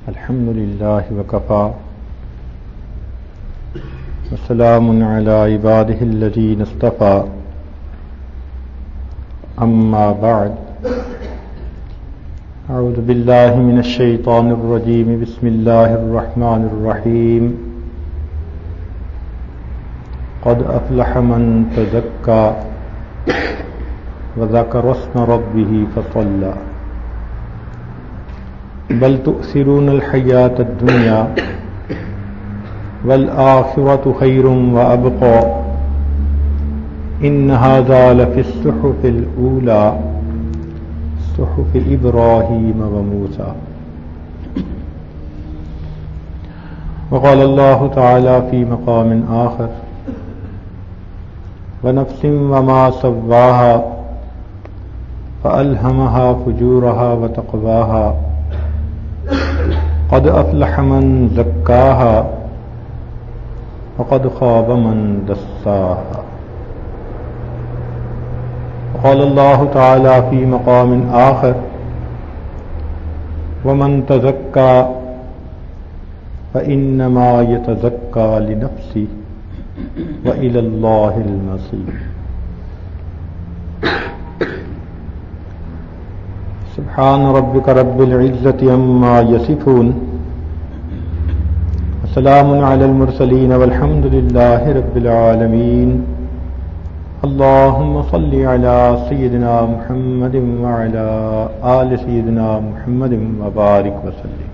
الحمد لله وكفى وسلام على عباده الذين اصطفى أما بعد أعوذ بالله من الشيطان الرجيم بسم الله الرحمن الرحيم قد أفلح من تزكى وذكر اسم ربه فصلى بل تؤثرون الحياة الدنيا والآخرة خير وأبقى إن هذا لفي الصحف الأولى صحف إبراهيم وموسى. وقال الله تعالى في مقام آخر ونفس وما سواها فألهمها فجورها وتقواها قد أفلح من زكاها وقد خاب من دساها. وقال الله تعالى في مقام آخر ومن تزكى فإنما يتزكى لنفسه وإلى الله المصير. سبحان ربك رب العزة عما يصفون وسلام على المرسلين والحمد لله رب العالمين. اللهم صل على سيدنا محمد وعلى آل سيدنا محمد وبارك وسلم.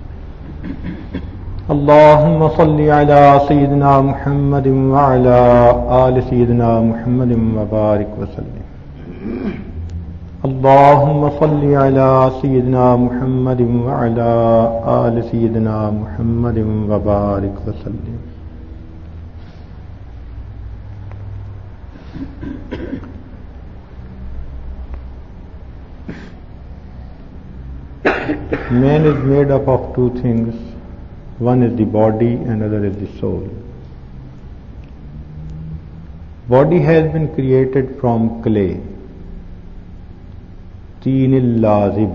اللهم صل على سيدنا محمد وعلى آل سيدنا محمد وبارك وسلم. اللهم صل على سيدنا محمد وعلى آل سيدنا محمد وبارك وسلم. Man is made up of two things. One is the body and other is the soul. Body has been created from clay, teenil lazib,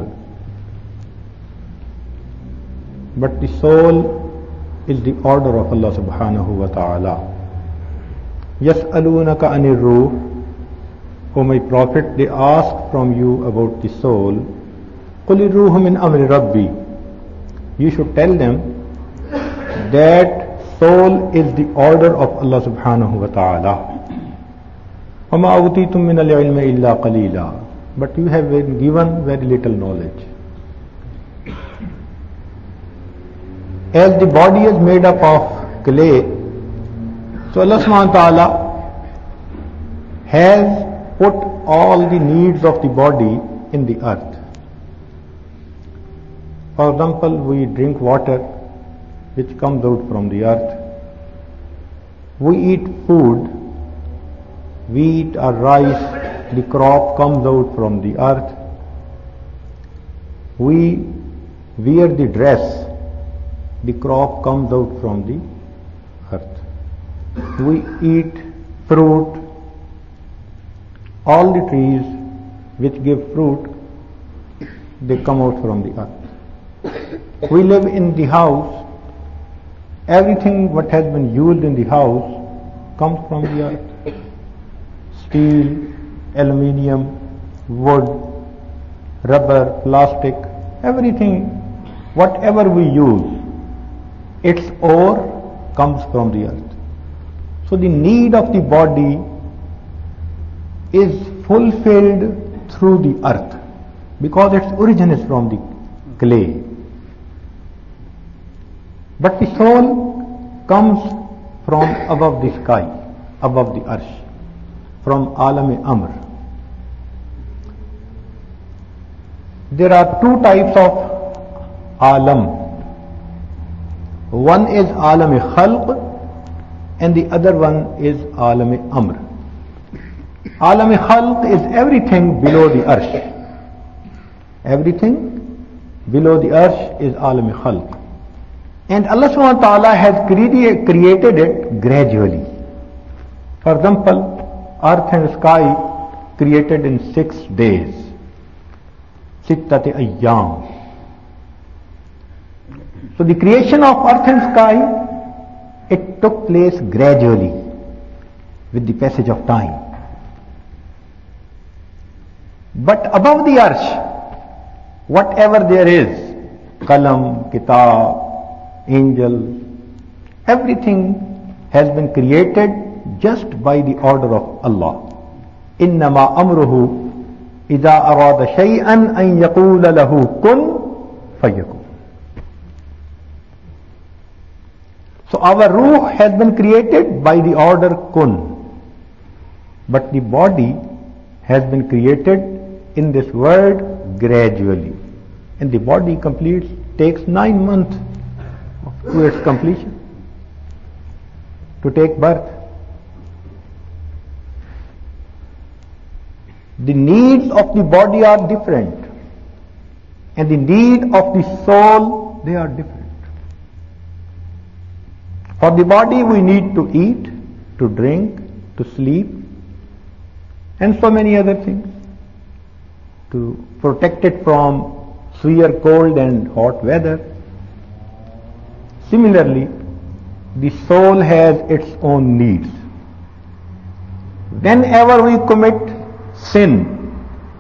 but the soul is the order of Allah subhanahu wa ta'ala. Yas'alunaka anir ruh, O my Prophet, they ask from you about the soul. Qul ruhu min amri rabbi, you should tell them that soul is the order of Allah subhanahu wa ta'ala. وَمَا أُوتِيتُم مِّنَ الْعِلْمِ إِلَّا قَلِيلًا, but you have been given very little knowledge. As the body is made up of clay, so Allah subhanahu wa ta'ala has put all the needs of the body in the earth. For example, we drink water which comes out from the earth. We eat food, wheat or rice, the crop comes out from the earth. We wear the dress, the crop comes out from the earth. We eat fruit, all the trees which give fruit, they come out from the earth. We live in the house, everything what has been used in the house comes from the earth. Steel, aluminium, wood, rubber, plastic, everything, whatever we use, its ore comes from the earth. So the need of the body is fulfilled through the earth because its origin is from the clay. But the soul comes from above the sky, above the arsh, from Alam-e-Amr. There are two types of Alam. One is Alam-e-Khalq and the other one is Alam-e-Amr. Alam-e-Khalq is everything below the arsh. Everything below the arsh is Alam-e-Khalq. And Allah subhanahu wa ta'ala has created it gradually. For example, earth and sky created in 6 days. Sittati ayyam. So the creation of earth and sky, it took place gradually with the passage of time. But above the arsh, whatever there is, kalam, kitab, angels, everything has been created just by the order of Allah. إنما أمره إذا أراد شيئا أن يقول له كن فيكون. So our ruh has been created by the order kun, but the body has been created in this world gradually, and the body takes 9 months to its completion, to take birth. The needs of the body are different, and the need of the soul, they are different. For the body we need to eat, to drink, to sleep, and so many other things, to protect it from severe cold and hot weather. Similarly, the soul has its own needs. Whenever we commit sin,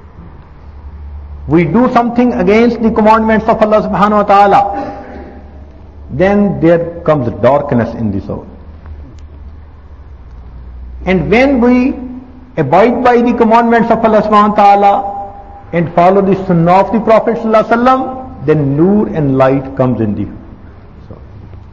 we do something against the commandments of Allah subhanahu wa ta'ala, then there comes darkness in the soul. And when we abide by the commandments of Allah subhanahu wa ta'ala and follow the sunnah of the Prophet sallallahu alaihi wasallam, then nur and light comes in the soul.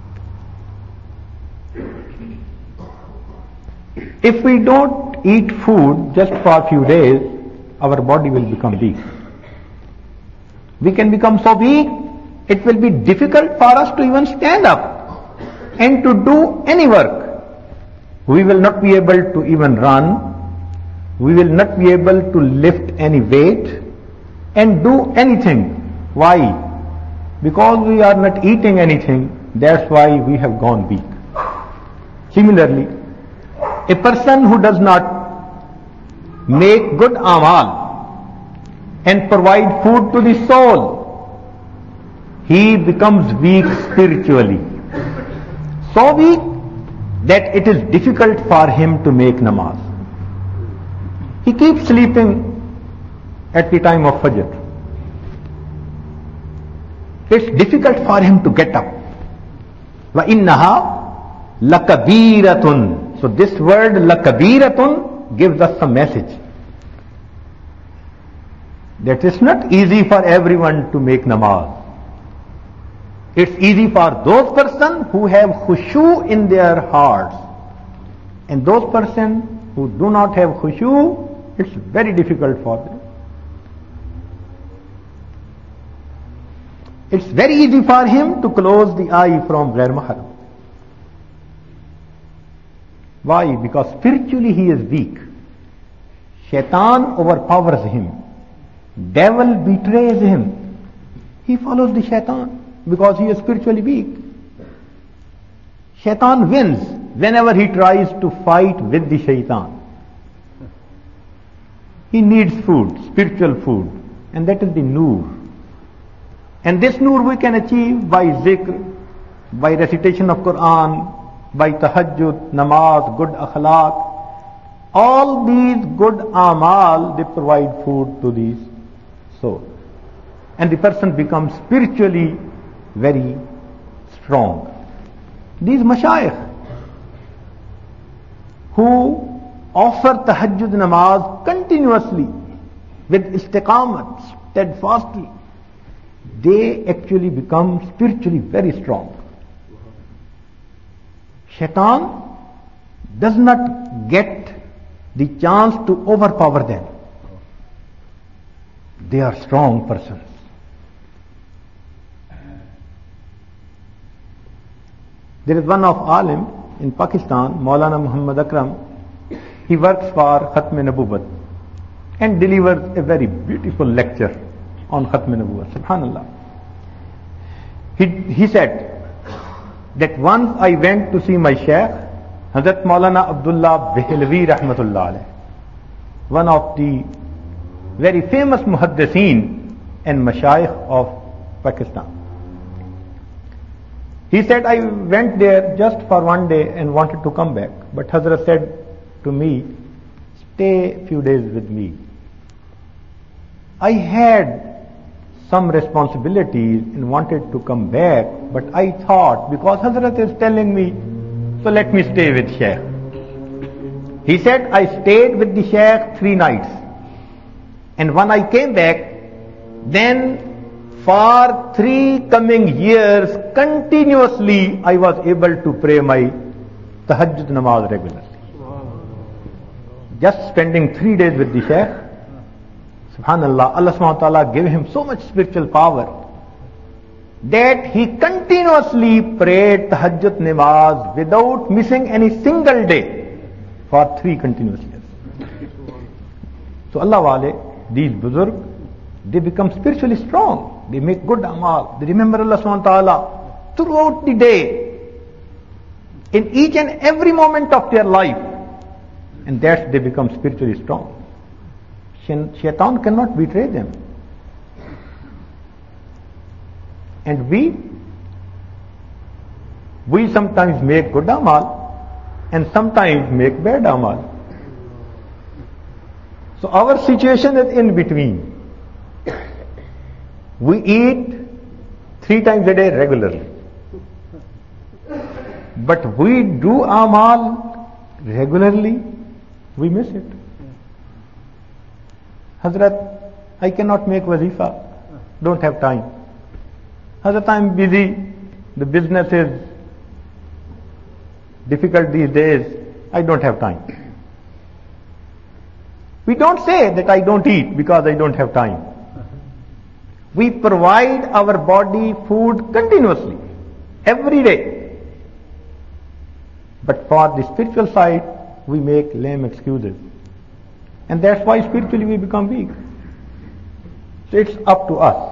If we don't eat food just for a few days, our body will become weak. We can become so weak, it will be difficult for us to even stand up and to do any work. We will not be able to even run. We will not be able to lift any weight and do anything. Why? Because we are not eating anything. That's why we have gone weak. Similarly, a person who does not make good amal and provide food to the soul, he becomes weak spiritually. So weak that it is difficult for him to make namaz. He keeps sleeping at the time of Fajr. It's difficult for him to get up. وَإِنَّهَا لَكَبِيرَةٌ. So this word لَكَبِيرَةٌ gives us a message that it's not easy for everyone to make namaz. It's easy for those persons who have khushu in their hearts. And those persons who do not have khushu, it's very difficult for them. It's very easy for him to close the eye from ghair mahram. Why? Because spiritually he is weak. Shaitan overpowers him. Devil betrays him. He follows the shaitan because he is spiritually weak. Shaitan wins whenever he tries to fight with the shaitan. He needs food, spiritual food, and that is the nur. And this nur we can achieve by zikr, by recitation of Quran, by tahajjud, namaz, good akhlaq. All these good amal, they provide food to the soul. And the person becomes spiritually very strong. These mashayikh who offer tahajjud namaz continuously with istiqamat, steadfastly, they actually become spiritually very strong. Shaitan does not get the chance to overpower them. They are strong persons. There is one of alim in Pakistan, Maulana Muhammad Akram. He works for Khatm Nabuwwat and delivers a very beautiful lecture on Khatm Nabuwwat. Subhanallah. He said that once I went to see my Shaykh, Hazrat Maulana Abdullah Behlvi Rahmatullah alayh, one of the very famous muhaddithin and mashayikh of Pakistan. He said, I went there just for one day and wanted to come back. But Hazrat said to me, stay a few days with me. I had some responsibilities and wanted to come back, but I thought, because Hazrat is telling me, so let me stay with Shaykh. He said, I stayed with the Shaykh 3 nights. And when I came back, then for 3 coming years, continuously, I was able to pray my tahajjud namaz regularly. Just spending 3 days with the Shaykh. Subhanallah, Allah subhanahu wa ta'ala gave him so much spiritual power that he continuously prayed tahajjud namaz without missing any single day for 3 continuous years. So Allah wale, these buzurg, they become spiritually strong. They make good amal. They remember Allah subhanahu wa ta'ala throughout the day, in each and every moment of their life. And that's they become spiritually strong. Shaitan cannot betray them. And we sometimes make good amal and sometimes make bad amal. So our situation is in between. We eat 3 times a day regularly. But we do amal regularly, we miss it. Hazrat, I cannot make wazifa, don't have time. Hazrat, I am busy, the business is difficult these days, I don't have time. We don't say that I don't eat because I don't have time. We provide our body food continuously, every day. But for the spiritual side, we make lame excuses. And that's why spiritually we become weak. So it's up to us.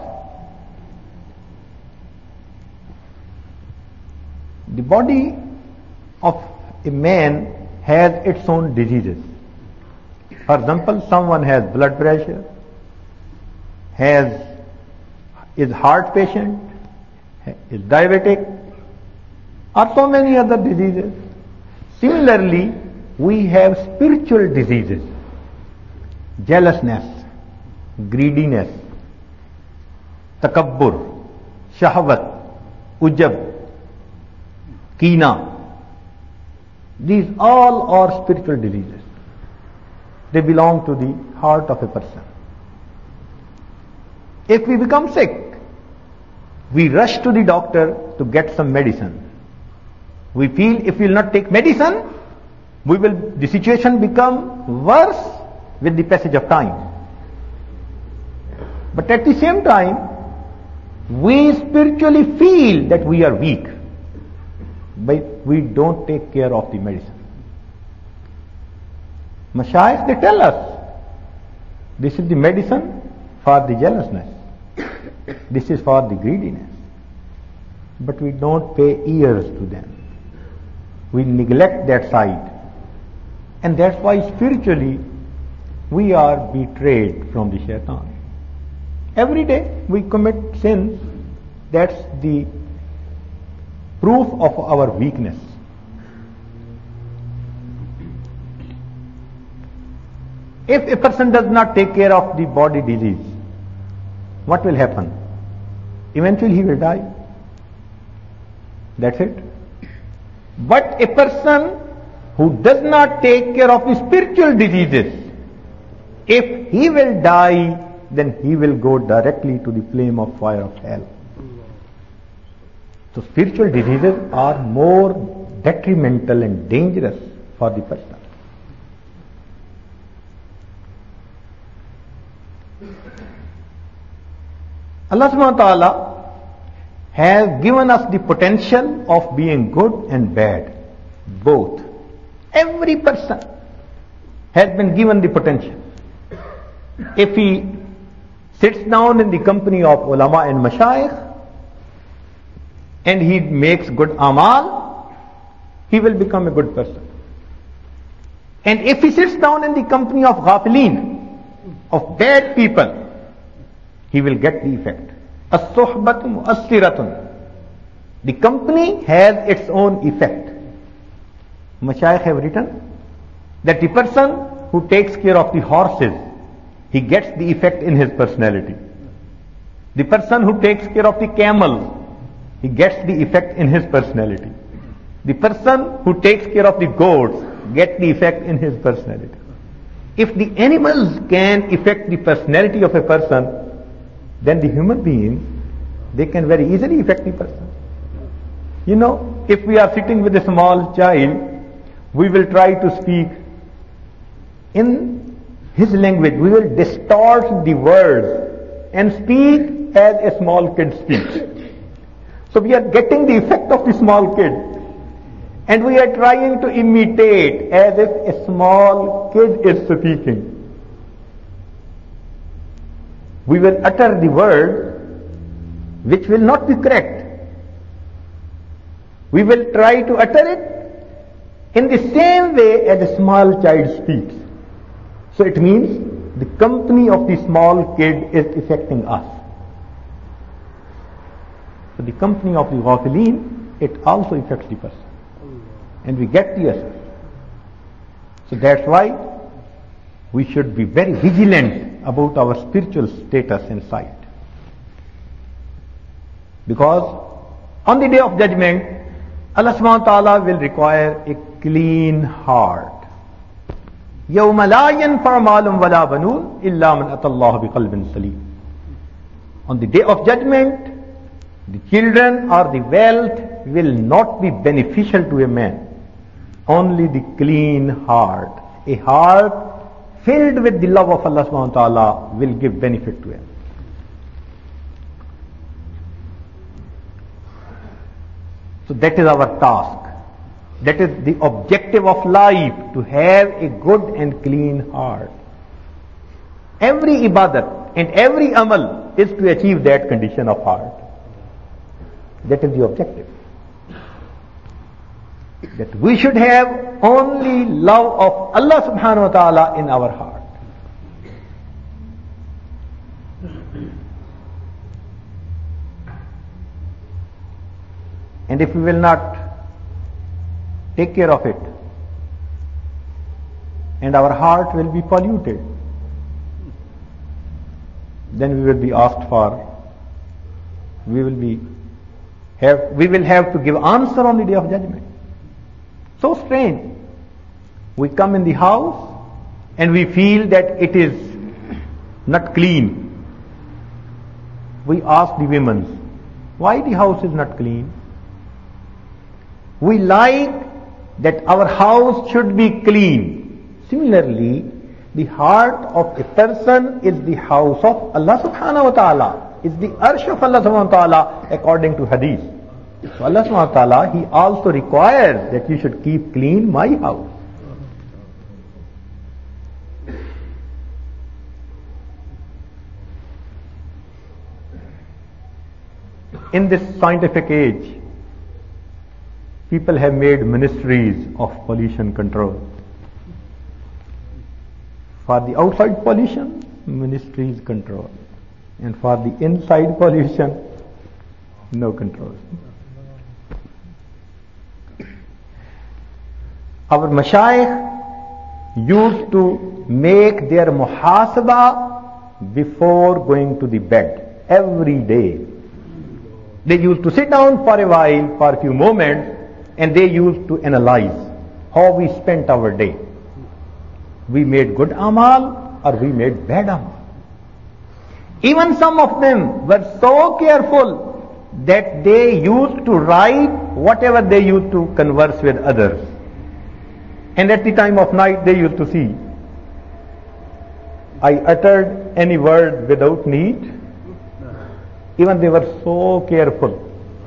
The body of a man has its own diseases. For example, someone has blood pressure, is heart patient, is diabetic, or so many other diseases. Similarly, we have spiritual diseases. Jealousness, greediness, takabbur, shahwat, ujab, Kina. These all are spiritual diseases. They belong to the heart of a person. If we become sick, we rush to the doctor to get some medicine. We feel if we will not take medicine, the situation become worse with the passage of time. But at the same time, we spiritually feel that we are weak, but we don't take care of the medicine. Mashayikh, they tell us, this is the medicine for the jealousness. This is for the greediness. But we don't pay ears to them. We neglect that side. And that's why spiritually we are betrayed from the shaitan. Every day we commit sins. That's the proof of our weakness. If a person does not take care of the body disease, what will happen? Eventually he will die. That's it. But a person who does not take care of his spiritual diseases, if he will die, then he will go directly to the flame of fire of hell. So spiritual diseases are more detrimental and dangerous for the person. Allah subhanahu wa ta'ala has given us the potential of being good and bad, both. Every person has been given the potential. If he sits down in the company of ulama and mashayikh and he makes good amal, he will become a good person. And if he sits down in the company of ghafileen, of bad people, he will get the effect. As-suhbatu mu'assiratun. The company has its own effect. Mashayikh have written that the person who takes care of the horses, he gets the effect in his personality. The person who takes care of the camels, he gets the effect in his personality. The person who takes care of the goats gets the effect in his personality. If the animals can affect the personality of a person, then the human beings, they can very easily affect the person. You know, if we are sitting with a small child, we will try to speak in his language. We will distort the words and speak as a small kid speaks. So we are getting the effect of the small kid. And we are trying to imitate as if a small kid is speaking. We will utter the word which will not be correct. We will try to utter it in the same way as a small child speaks. So it means the company of the small kid is affecting us. So the company of the ghafilin, it also affects the person. And we get the essence. So that's why we should be very vigilant about our spiritual status and sight. Because on the day of judgment, Allah subhanahu wa ta'ala will require a clean heart. يَوْمَ لَا يَنْفَعُ مَالٌ وَلَا بَنُونَ إِلَّا مَنْ أَتَى اللَّهَ بِقَلْبٍ سَلِيمٍ. On the day of judgment, the children or the wealth will not be beneficial to a man. Only the clean heart, a heart filled with the love of Allah subhanahu wa ta'ala, will give benefit to him. So that is our task. That is the objective of life, to have a good and clean heart. Every ibadat and every amal is to achieve that condition of heart. That is the objective. That we should have only love of Allah subhanahu wa ta'ala in our heart. And if we will not take care of it, and our heart will be polluted, then we will be asked for, we will have to give answer on the day of judgment. So strange. We come in the house and we feel that it is not clean. We ask the women, why the house is not clean? We like that our house should be clean. Similarly, the heart of a person is the house of Allah subhanahu wa ta'ala, is the arsh of Allah subhanahu wa ta'ala according to hadith. So Allah subhanahu wa ta'ala, He also requires that you should keep clean my house. In this scientific age, people have made ministries of pollution control. For the outside pollution, ministries control. And for the inside pollution, no control. Our mashayikh used to make their muhasabah before going to the bed every day. They used to sit down for a while, for a few moments, and they used to analyze how we spent our day. We made good amal or we made bad amal. Even some of them were so careful that they used to write whatever they used to converse with others. And at the time of night they used to see, I uttered any word without need. Even they were so careful.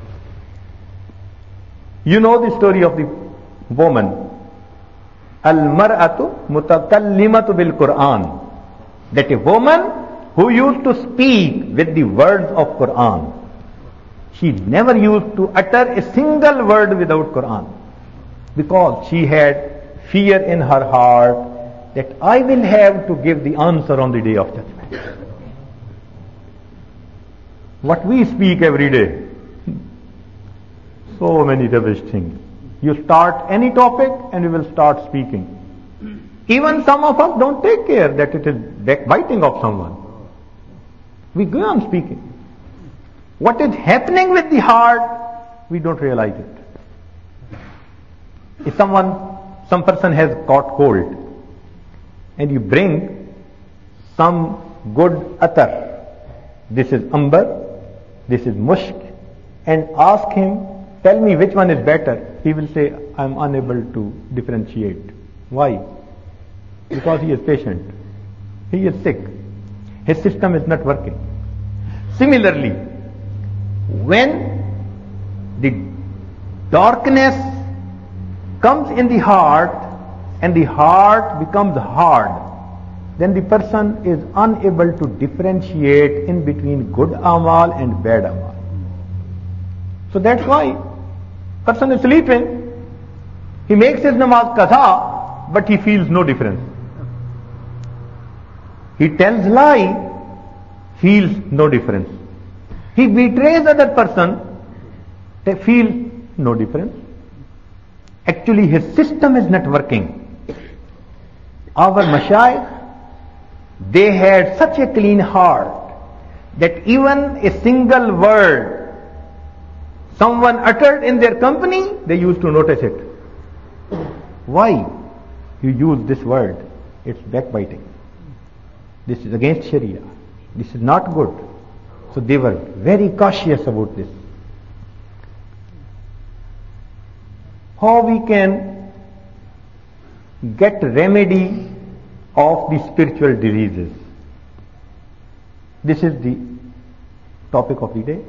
You know the story of the woman, Al-Mar'atu Mutakallimatu bil Quran, that a woman who used to speak with the words of Quran, she never used to utter a single word without Quran, because she had fear in her heart that I will have to give the answer on the day of judgment. What we speak every day, So many rubbish things. You start any topic and you will start speaking. Even some of us don't take care that it is backbiting of someone. We go on speaking. What is happening with the heart, we don't realize it. If some person has caught cold, and you bring some good attar, this is amber, this is musk, and ask him, tell me which one is better, he will say, I am unable to differentiate. Why? Because he is patient. He is sick. His system is not working. Similarly, when the darkness comes in the heart and the heart becomes hard, then the person is unable to differentiate in between good amal and bad amal. So that's why person is sleeping, he makes his namaz qadha, but he feels no difference. He tells lie, feels no difference. He betrays other person, they feel no difference. Actually his system is not working. Our mashayikh, they had such a clean heart that even a single word someone uttered in their company, they used to notice it. Why you use this word? It's backbiting. This is against Sharia. This is not good. So they were very cautious about this. How we can get remedy of the spiritual diseases? This is the topic of the day.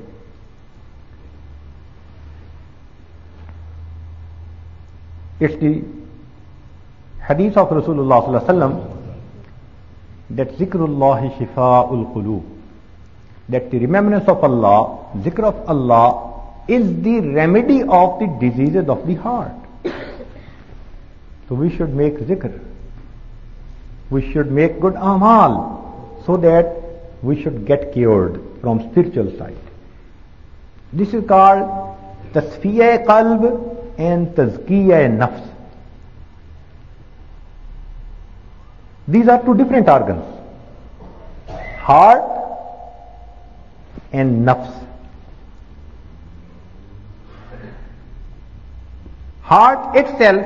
It's the hadith of Rasulullah sallallahu alaihi wasallam that zikrullahi shifa'ul qulub, that the remembrance of Allah, zikr of Allah, is the remedy of the diseases of the heart. So we should make zikr. We should make good amal so that we should get cured from spiritual side. This is called tasfiyah qalb and tazkiyah nafs. These are two different organs, heart and nafs. Heart itself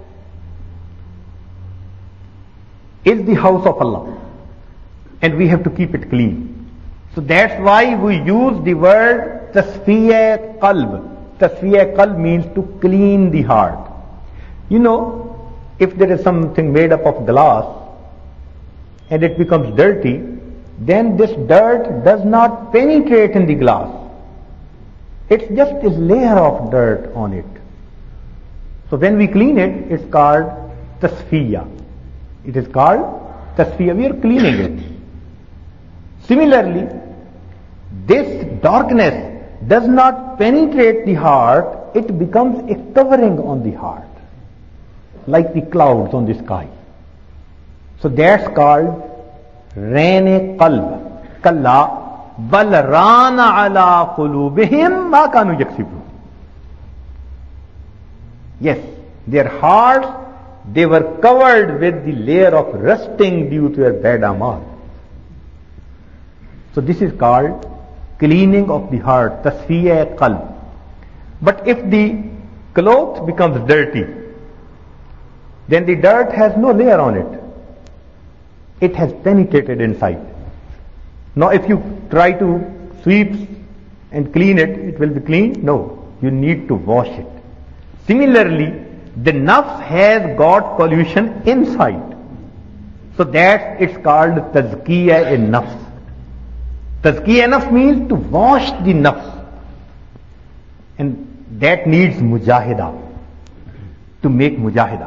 is the house of Allah and we have to keep it clean. So that's why we use the word tasfiyah qalb. Tasfiyah qalb means to clean the heart. You know, if there is something made up of glass and it becomes dirty, then this dirt does not penetrate in the glass. It's just a layer of dirt on it. So when we clean it, it's called tasfiyah. It is called tasfiyah. We are cleaning it. Similarly, this darkness does not penetrate the heart, it becomes a covering on the heart, like the clouds on the sky. So that's called rain qalb. Kalla bal rana ala qulubihim ma kanu yaksibun. Yes, their hearts, they were covered with the layer of rusting due to a bad amal. So this is called cleaning of the heart, tasfiyah qalb. But if the cloth becomes dirty, then the dirt has no layer on it. It has penetrated inside. Now if you try to sweep and clean it, it will be clean? No, you need to wash it. Similarly, the nafs has got pollution inside. So that it's called tazkiyah in nafs. Tazkiyah nafs means to wash the nafs. And that needs mujahida. To make mujahida.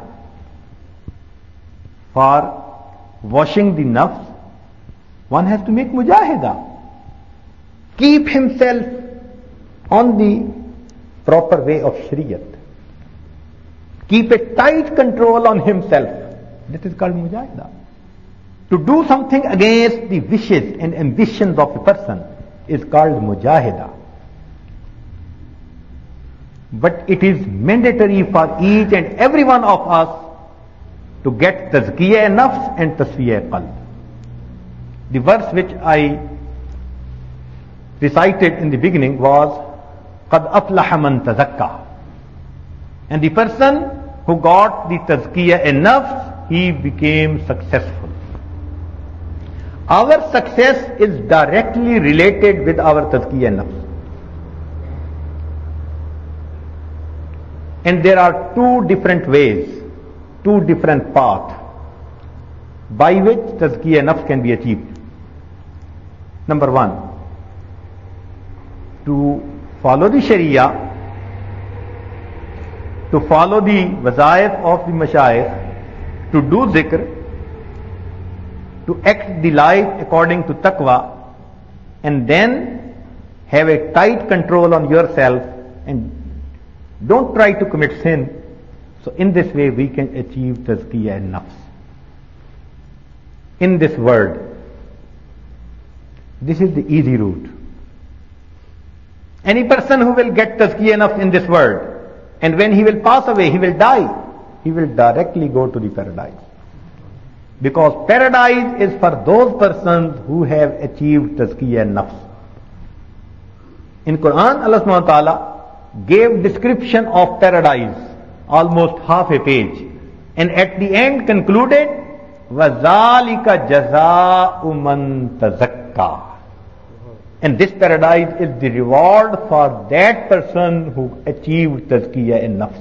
For washing the nafs, one has to make mujahida. Keep himself on the proper way of Shariat. Keep a tight control on himself. That is called mujahida. To do something against the wishes and ambitions of a person is called mujahida. But it is mandatory for each and every one of us to get tazkiyah nafs and tasfiyah qalb. The verse which I recited in the beginning was qad aflaha man tazakka. And the person who got the tazkiyah nafs, he became successful. Our success is directly related with our tazkiyah nafs. And there are two different ways, two different paths by which tazkiyah nafs can be achieved. Number one, to follow the Sharia, to follow the wazaif of the mashayikh, to do zikr, to act the life according to taqwa, and then have a tight control on yourself and don't try to commit sin. So in this way we can achieve tazkiyah nafs. In this world, this is the easy route. Any person who will get tazkiyah nafs in this world, and when he will pass away, he will die, he will directly go to the paradise. Because paradise is for those persons who have achieved tazkiyah nafs. In Quran, Allah subhanahu wa ta'ala gave description of paradise, almost half a page, and at the end concluded, وَذَلِكَ جَزَاءُ مَنْ تَزَكَّى. And this paradise is the reward for that person who achieved tazkiyah in nafs.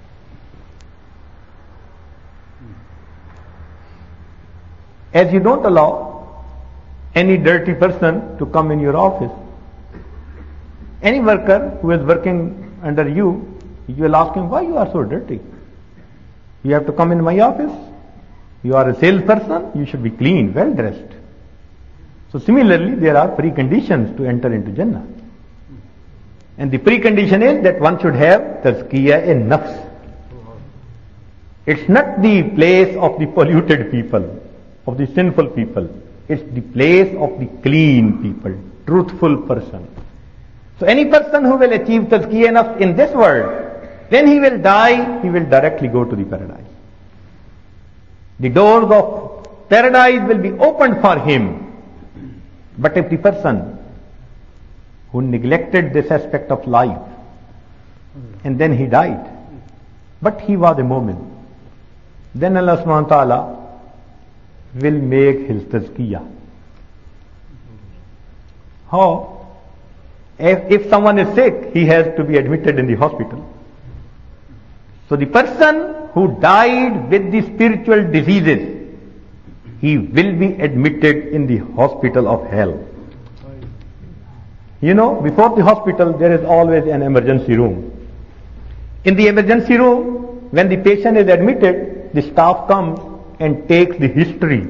As you don't allow any dirty person to come in your office, any worker who is working under you, you will ask him, why you are so dirty? You have to come in my office. You are a salesperson, you should be clean, well dressed. So similarly, there are preconditions to enter into Jannah. And the precondition is that one should have tazkiyah in nafs. It's not the place of the polluted people, of the sinful people. It's the place of the clean people, truthful person. So any person who will achieve tazkiyah nafs in this world, when he will die, he will directly go to the paradise. The doors of paradise will be opened for him. But if the person who neglected this aspect of life and then he died, but he was a mu'min, then Allah subhanahu wa ta'ala will make his tazkiyah. How? If someone is sick, he has to be admitted in the hospital. So the person who died with the spiritual diseases, he will be admitted in the hospital of hell. You know, before the hospital there is always an emergency room. In the emergency room, when the patient is admitted, the staff comes and takes the history.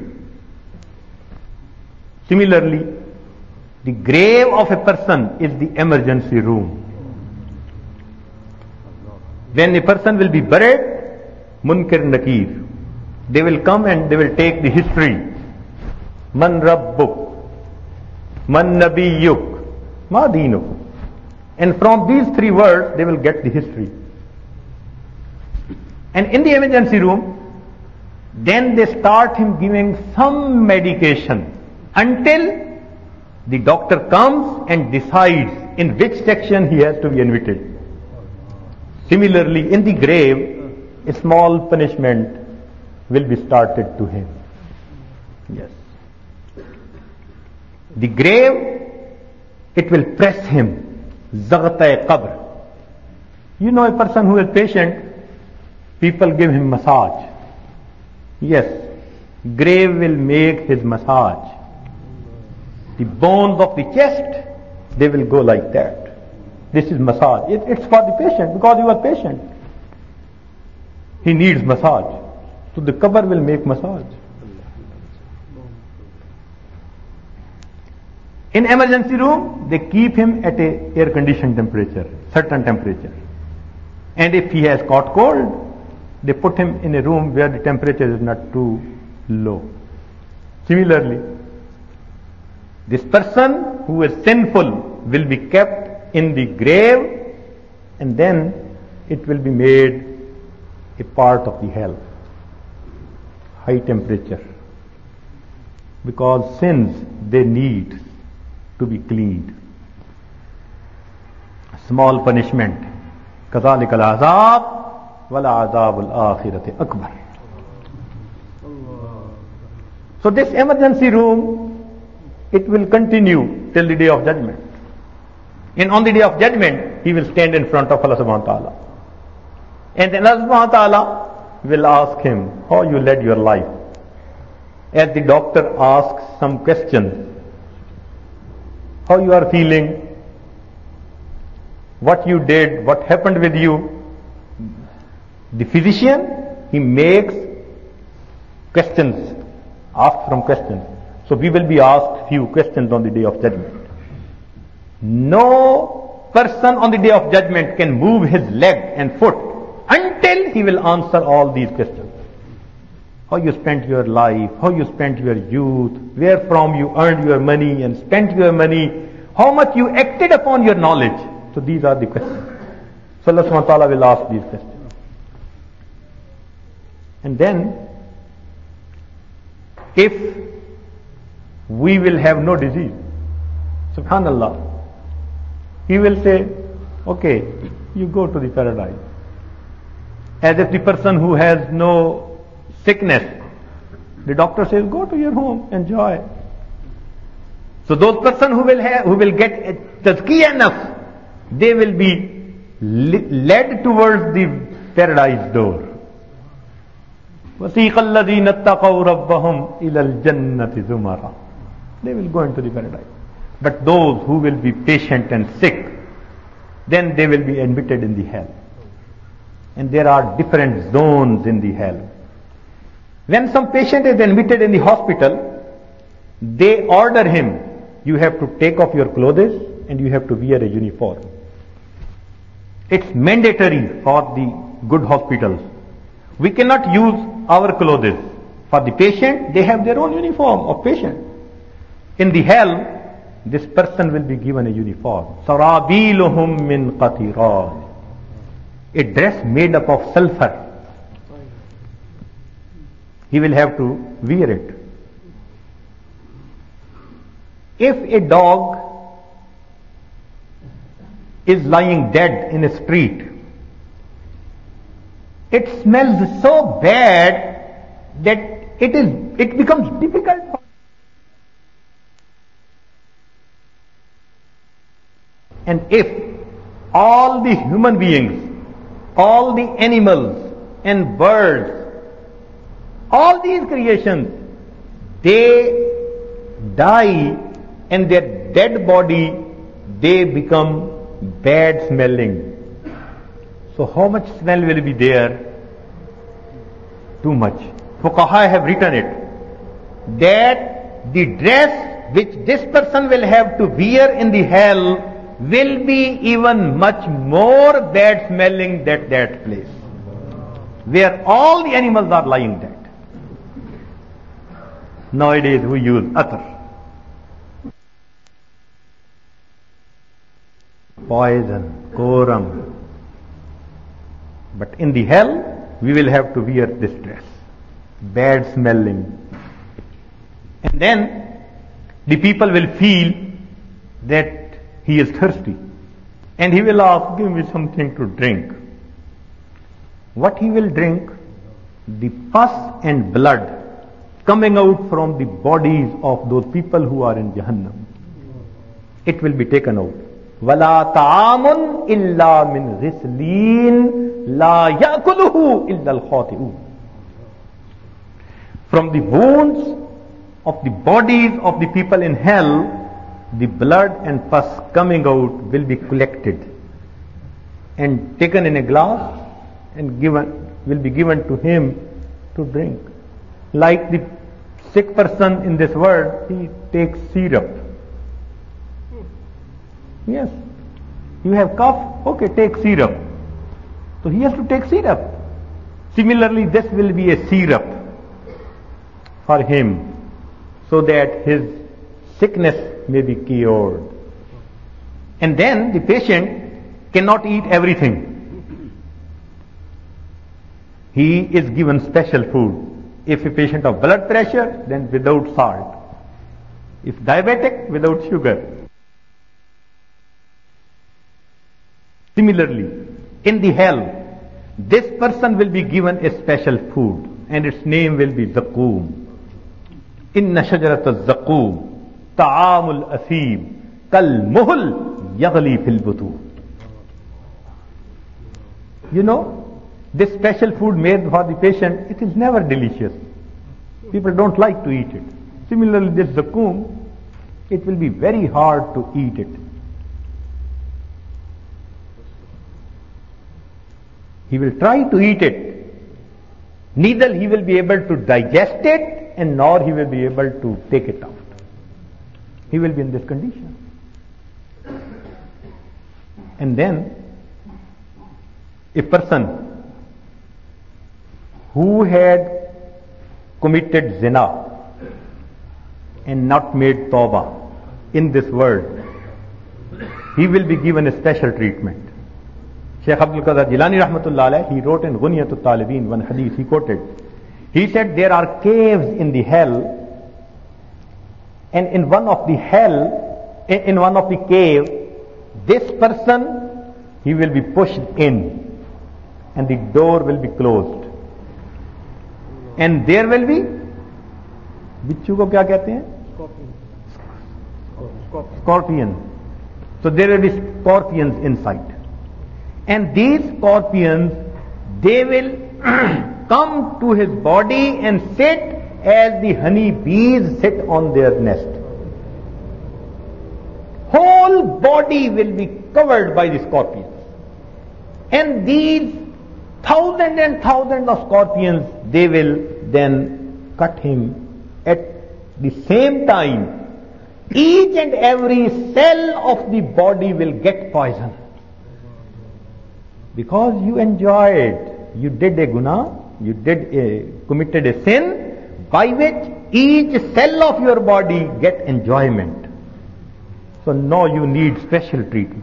Similarly, the grave of a person is the emergency room. When a person will be buried, Munkar Nakir, they will come and they will take the history. Man Rabbuk, Man Nabiyyuk, Ma Dinuk. And from these three words, they will get the history. And in the emergency room, then they start him giving some medication until the doctor comes and decides in which section he has to be admitted. Similarly, in the grave, a small punishment will be started to him. Yes. The grave, it will press him. Zaghat-e qabr. You know, a person who is patient, people give him massage. Yes, grave will make his massage. The bones of the chest, they will go like that. This is massage. It's for the patient, because you are patient. He needs massage. So the qabr will make massage. In emergency room, they keep him at a air-conditioned temperature, certain temperature. And if he has caught cold, they put him in a room where the temperature is not too low. Similarly, this person who is sinful will be kept in the grave And then it will be made a part of the hell. High temperature. Because sins, they need to be cleaned. Small punishment. كَذَلِكَ الْعَذَابُ وَالْعَذَابُ الْآخِرَةِ أَكْبَرُ. So this emergency room, it will continue till the day of judgment. And on the day of judgment, he will stand in front of Allah subhanahu wa ta'ala. And then Allah subhanahu wa ta'ala will ask him, how you led your life. As the doctor asks some questions, how you are feeling, what you did, what happened with you. The physician, he makes questions, asks from questions. So we will be asked few questions on the day of judgment. No person on the day of judgment can move his leg and foot until he will answer all these questions. How you spent your life, how you spent your youth, where from you earned your money and spent your money, how much you acted upon your knowledge. So these are the questions. So Allah subhanahu wa ta'ala will ask these questions. And then, if we will have no disease, subhanallah, he will say, okay, you go to the paradise. As if the person who has no sickness, the doctor says, go to your home, enjoy. So those person who will get tazkiyah enough, they will be led towards the paradise door. وَسِيقَ الَّذِينَ اتَّقَوْا رَبَّهُمْ إِلَى الْجَنَّةِ زُمَرًا. They will go into the paradise. But those who will be patient and sick, then they will be admitted in the hell. And there are different zones in the hell. When some patient is admitted in the hospital, they order him, you have to take off your clothes and you have to wear a uniform. It's mandatory for the good hospitals. We cannot use our clothes. For the patient, they have their own uniform of patient. In the hell, this person will be given a uniform. سَرَابِيلُهُمْ مِنْ قَطِرَانٍ. A dress made up of sulfur. He will have to wear it. If a dog is lying dead in a street, it smells so bad that it becomes difficult for. And if all the human beings, all the animals and birds, all these creations, they die and their dead body, they become bad smelling. So how much smell will be there? Too much. Fuqaha have written it, that the dress which this person will have to wear in the hell will be even much more bad smelling than that place, where all the animals are lying dead. Nowadays we use attar. Poison, koram. But in the hell, we will have to wear this dress. Bad smelling. And then, the people will feel that he is thirsty. And he will ask, give me something to drink. What he will drink? The pus and blood coming out from the bodies of those people who are in Jahannam. It will be taken out. وَلَا طَعَامٌ إِلَّا مِنْ غِسْلِينَ لَا يَأْكُلُهُ إِلَّا الْخَاطِئُونَ. From the wounds of the bodies of the people in hell, the blood and pus coming out will be collected and taken in a glass and will be given to him to drink. Like the sick person in this world, he takes syrup. Yes. You have cough? Okay, take syrup. So he has to take syrup. Similarly, this will be a syrup for him so that his sickness may be cured. And then the patient, cannot eat everything. He is given special food. If a patient of blood pressure, then without salt. If diabetic, without sugar. Similarly, in the hell, this person will be given a special food, and its name will be Zakum. Inna shajarat zakum ta'amul asib kal muhl yaghli fil butu. You know, this special food made for the patient, it is never delicious. People don't like to eat it. Similarly, this zakum, it will be very hard to eat it. He will try to eat it. Neither he will be able to digest it, and nor he will be able to take it out. He will be in this condition. And then, a person who had committed zina and not made tawbah in this world, he will be given a special treatment. Shaykh Abdul Qadir Jilani Rahmatullah Alayh, he wrote in Ghuniyatul Talibin, one hadith he quoted. He said there are caves in the hell, and in one of the cave, this person, he will be pushed in, and the door will be closed. And there will be, बिच्छू को क्या कहते हैं? Scorpion. So there will be scorpions inside. And these scorpions, they will come to his body and sit as the honey bees sit on their nest. Whole body will be covered by the scorpions. And these thousands and thousands of scorpions, they will then cut him at the same time. Each and every cell of the body will get poison. Because you enjoyed, you did a guna, committed a sin, by which each cell of your body get enjoyment. So now you need special treatment.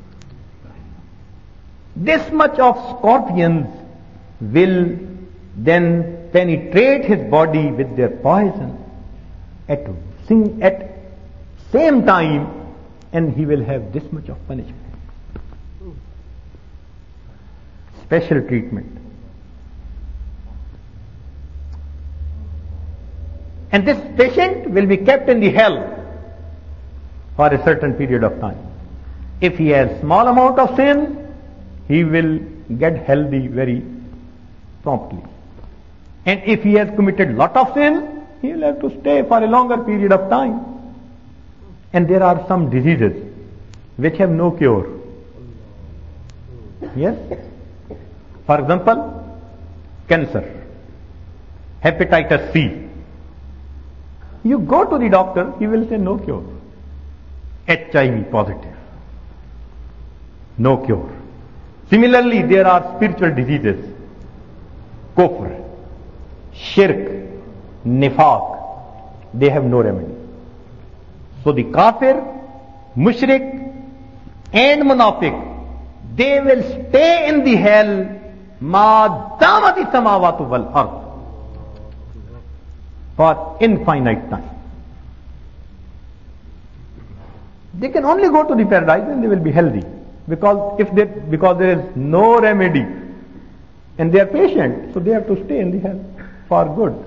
This much of scorpions will then penetrate his body with their poison at same time, and he will have this much of punishment. Special treatment. And this patient will be kept in the hell for a certain period of time. If he has small amount of sin, he will get healthy very promptly. And if he has committed lot of sin, he will have to stay for a longer period of time. And there are some diseases which have no cure. Yes? For example, cancer, hepatitis C. You go to the doctor, he will say no cure. HIV positive, no cure. Similarly, there are spiritual diseases, kufr, shirk, nifaq, they have no remedy. So the kafir, mushrik and munafiq, they will stay in the hell ma damati samawatu wal ard for infinite time. They can only go to the paradise and they will be healthy, because there is no remedy and they are patient, so they have to stay in the hell for good.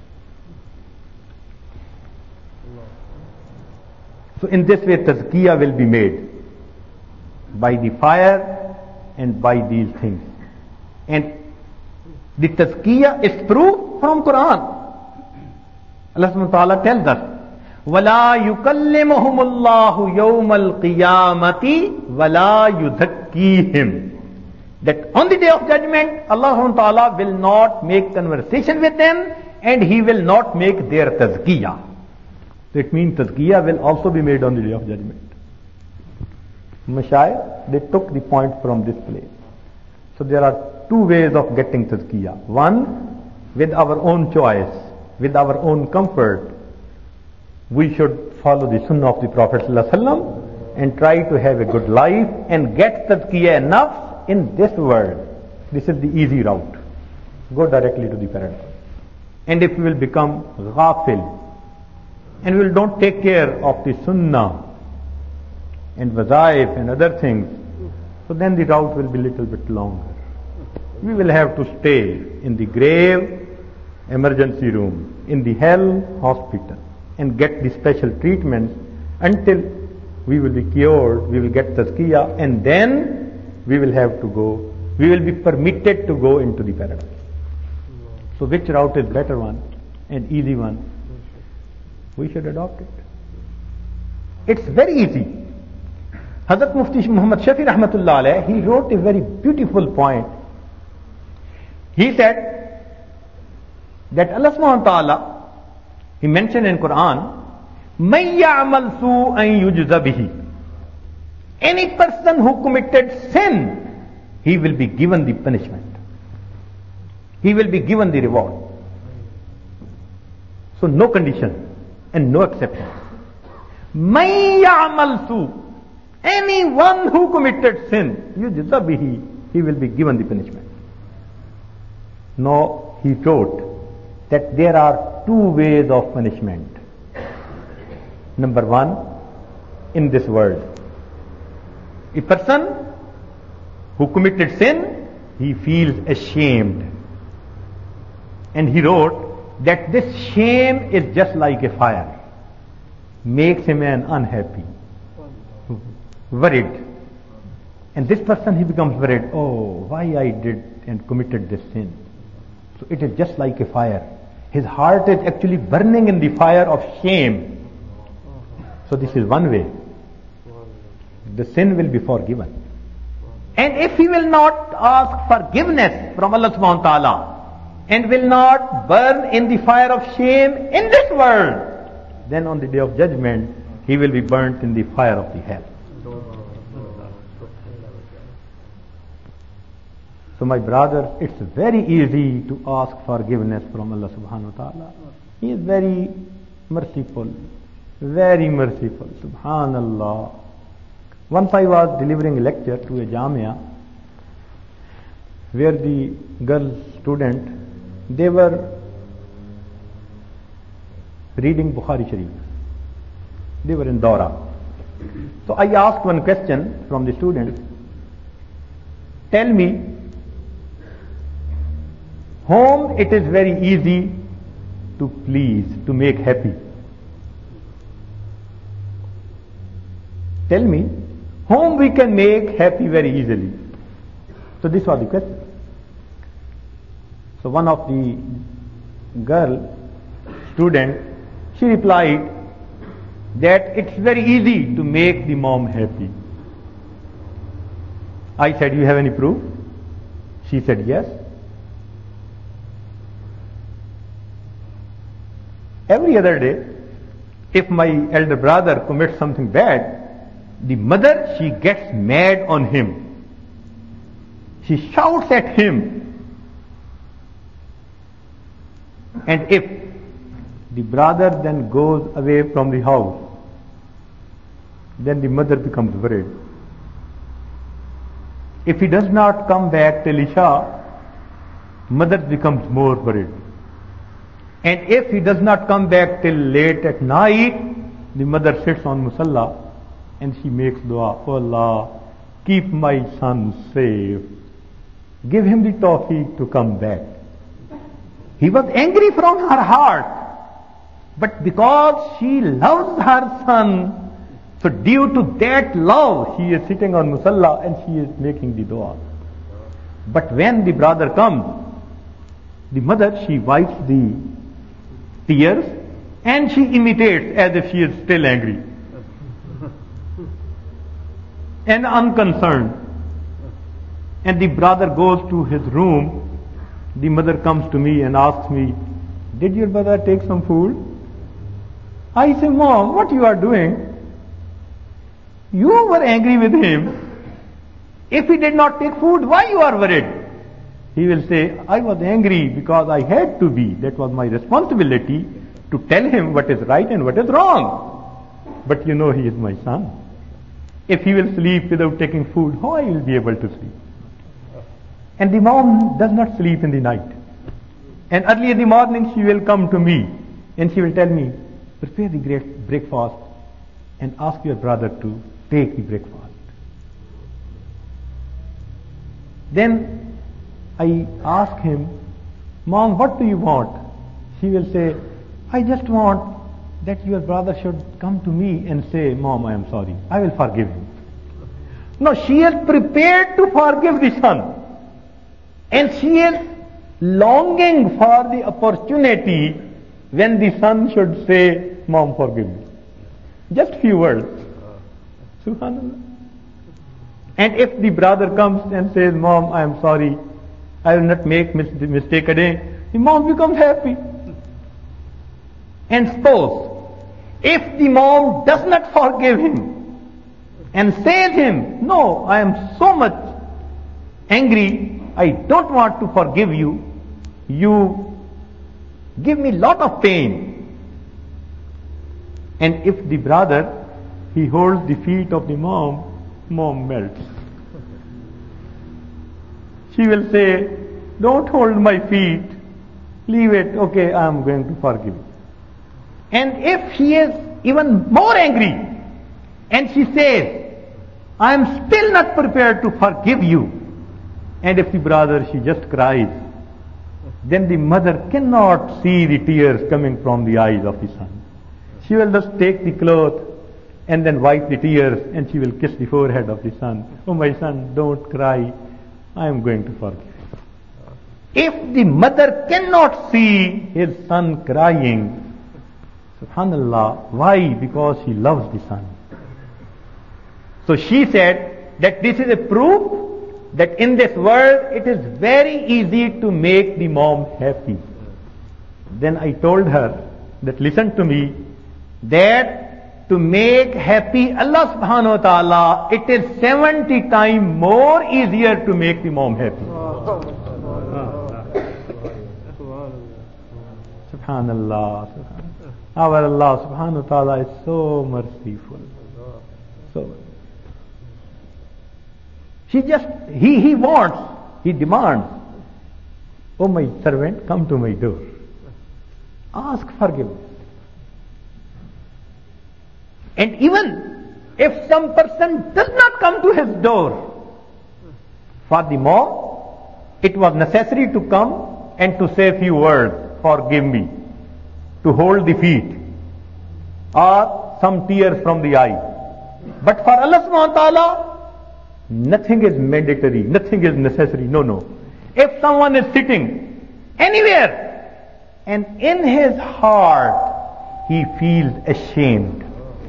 So in this way tazkiyah will be made by the fire and by these things. And the tazkiyah is proof from Quran. Allah subhanahu wa ta'ala tells us, وَلَا يُكَلِّمُهُمُ اللَّهُ يَوْمَ الْقِيَامَةِ وَلَا يُذَكِّيهِمْ. That on the day of judgment, Allah subhanahu wa ta'ala will not make conversation with them, and He will not make their tazkiyah. So it means tazkiyah will also be made on the day of judgment. Mashayikh, they took the point from this place. So there are two ways of getting tazkiyah. One, with our own choice, with our own comfort, we should follow the sunnah of the Prophet ﷺ and try to have a good life and get tazkiyah enough in this world. This is the easy route. Go directly to the paradise. And if we will become ghafil, and we don't take care of the sunnah and wazaif and other things, so then the route will be little bit longer. We will have to stay in the grave, emergency room, in the hell, hospital, and get the special treatments until we will be cured, we will get tazkiyah, and then we will have to go, we will be permitted to go into the paradise. So which route is better one and easy one? We should adopt it. It's very easy. Hazrat Mufti Muhammad Shafi Rahmatullah Alayh, he wrote a very beautiful point. He said that Allah subhanahu wa ta'ala, he mentioned in Quran, مَن يَعْمَلْ سُوءًا يُجْزَ بِهِ. Any person who committed sin, he will be given the punishment. He will be given the reward. So no condition and no exception. مَن يَعْمَلْ سُوءًا. Anyone who committed sin, يُجْزَ بِهِ, he will be given the punishment. No, he wrote that there are two ways of punishment. Number one, in this world. A person who committed sin, he feels ashamed. And he wrote that this shame is just like a fire. Makes a man unhappy, worried. And this person, he becomes worried, oh, why I did and committed this sin. So it is just like a fire. His heart is actually burning in the fire of shame. So this is one way. The sin will be forgiven. And if he will not ask forgiveness from Allah subhanahu wa ta'ala and will not burn in the fire of shame in this world, then on the day of judgment, he will be burnt in the fire of the hell. So my brother, it's very easy to ask forgiveness from Allah subhanahu wa ta'ala. He is very merciful, very merciful, subhanallah. Once I was delivering a lecture to a jamia where the girl student, they were reading Bukhari Sharif. They were in Dawra. So I asked one question from the student. Tell me, whom it is very easy to please, to make happy? Tell me, whom we can make happy very easily? So this was the question. So one of the girl student, she replied that it's very easy to make the mom happy. I said, you have any proof? She said, yes. Every other day, if my elder brother commits something bad, the mother, she gets mad on him. She shouts at him. And if the brother then goes away from the house, then the mother becomes worried. If he does not come back till Isha, mother becomes more worried. And if he does not come back till late at night, the mother sits on musalla and she makes dua, oh Allah, keep my son safe. Give him the tawfiq to come back. He was angry from her heart, but because she loves her son, so due to that love, she is sitting on musalla and she is making the dua. But when the brother comes, the mother, she wipes the tears and she imitates as if she is still angry and unconcerned. And the brother goes to his room. The mother comes to me and asks me, did your brother take some food? I say, Mom, what you are doing? You were angry with him. If he did not take food, why you are worried? He will say, I was angry because I had to be. That was my responsibility to tell him what is right and what is wrong. But you know, he is my son. if he will sleep without taking food, how I will be able to sleep? And the mom does not sleep in the night. And early in the morning she will come to me and she will tell me, prepare the great breakfast and ask your brother to take the breakfast. Then I ask him, Mom, what do you want? She will say, I just want that your brother should come to me and say, Mom, I am sorry. I will forgive you. No, she is prepared to forgive the son. And she is longing for the opportunity when the son should say, Mom, forgive me. Just few words. Subhanallah. And if the brother comes and says, Mom, I am sorry, I will not make mistake again, the mom becomes happy. And suppose, if the mom does not forgive him and says him, no, I am so much angry, I don't want to forgive you, you give me lot of pain. And if the brother, he holds the feet of the mom melts. She will say, don't hold my feet, leave it, okay, I am going to forgive you. And if he is even more angry, and she says, I am still not prepared to forgive you, and if the brother, she just cries, then the mother cannot see the tears coming from the eyes of the son. She will just take the cloth and then wipe the tears, and she will kiss the forehead of the son. Oh, my son, don't cry, I am going to forgive you. If the mother cannot see his son crying, subhanallah, why? Because she loves the son. So she said that this is a proof that in this world it is very easy to make the mom happy. Then I told her that listen to me, that to make happy Allah subhanahu wa ta'ala, it is 70 times more easier to make the mom happy. Subhanallah. Our Allah subhanahu wa ta'ala is so merciful. So he wants, he demands, oh my servant, come to my door. Ask forgiveness. And even if some person does not come to his door, for the mom, it was necessary to come and to say a few words, forgive me, to hold the feet, or some tears from the eye. But for Allah subhanahu wa ta'ala, nothing is mandatory, nothing is necessary, no. If someone is sitting anywhere, and in his heart he feels ashamed,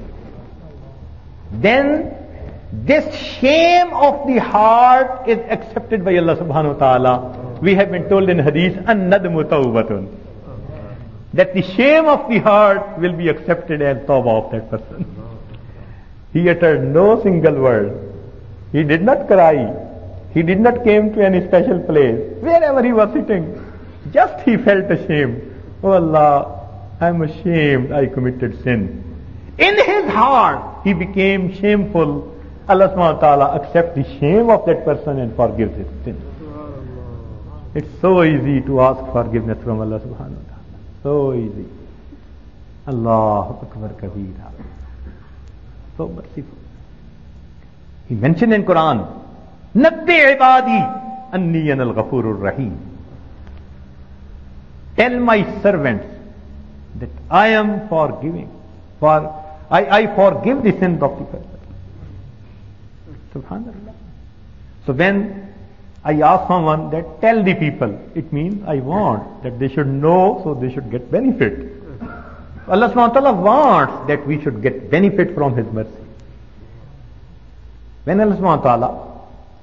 then this shame of the heart is accepted by Allah subhanahu wa ta'ala. We have been told in hadith, an-nadmu tawbatun, that the shame of the heart will be accepted as tawbah of that person. He uttered no single word. He did not cry. He did not came to any special place. Wherever he was sitting, just he felt ashamed. Oh Allah, I am ashamed I committed sin. In his heart, he became shameful. Allah subhanahu wa ta'ala accepts the shame of that person and forgives his sin. It's so easy to ask forgiveness from Allah subhanahu wa ta'ala. So easy. Allahu Akbar Kabira. So merciful. He mentioned in Quran, Nabbi ibadi anni anal ghafurur rahim. Tell my servants that I am forgiving. For I forgive the sins of the person. Subhanallah. So when I ask someone that tell the people, it means I want that they should know so they should get benefit. Allah subhanahu wa ta'ala wants that we should get benefit from His mercy. When Allah subhanahu wa ta'ala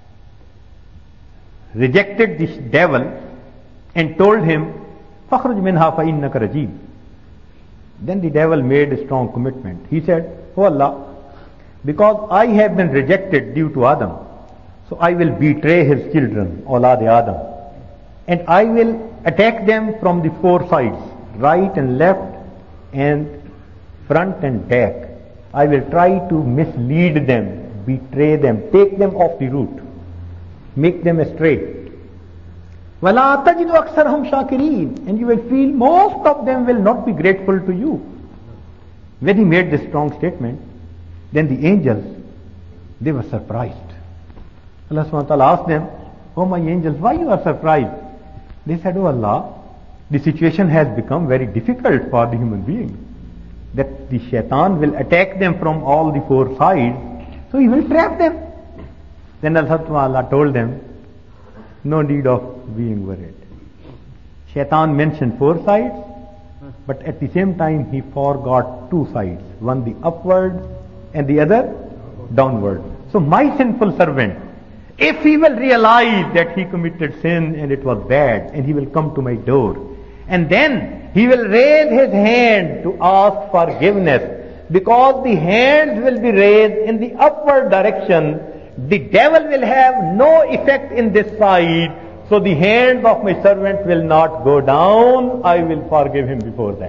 rejected this devil and told him, فَخْرُجْ مِنْهَا فَإِنَّكَ رَجِيمٌ, then the devil made a strong commitment. He said, oh Allah, because I have been rejected due to Adam, so I will betray his children, Awlad Adam, and I will attack them from the four sides, right and left and front and back. I will try to mislead them, betray them, take them off the route, make them astray. وَلَا تَجِدُ أَكْثَرَهُمْ شَاكِرِينَ. And you will feel most of them will not be grateful to you. When he made this strong statement, then the angels, they were surprised. Allah subhanahu wa ta'ala asked them, "Oh my angels, why you are surprised?" They said, "Oh Allah, the situation has become very difficult for the human being. That the shaitan will attack them from all the four sides, so he will trap them." Then Allah subhanahu wa ta'ala told them, no need of being worried. Shaitan mentioned four sides, but at the same time he forgot two sides. One the upward and the other downward. So my sinful servant, if he will realize that he committed sin and it was bad, and he will come to my door, and then he will raise his hand to ask forgiveness, because the hands will be raised in the upward direction, the devil will have no effect in this side, so the hands of my servant will not go down. I will forgive him before that.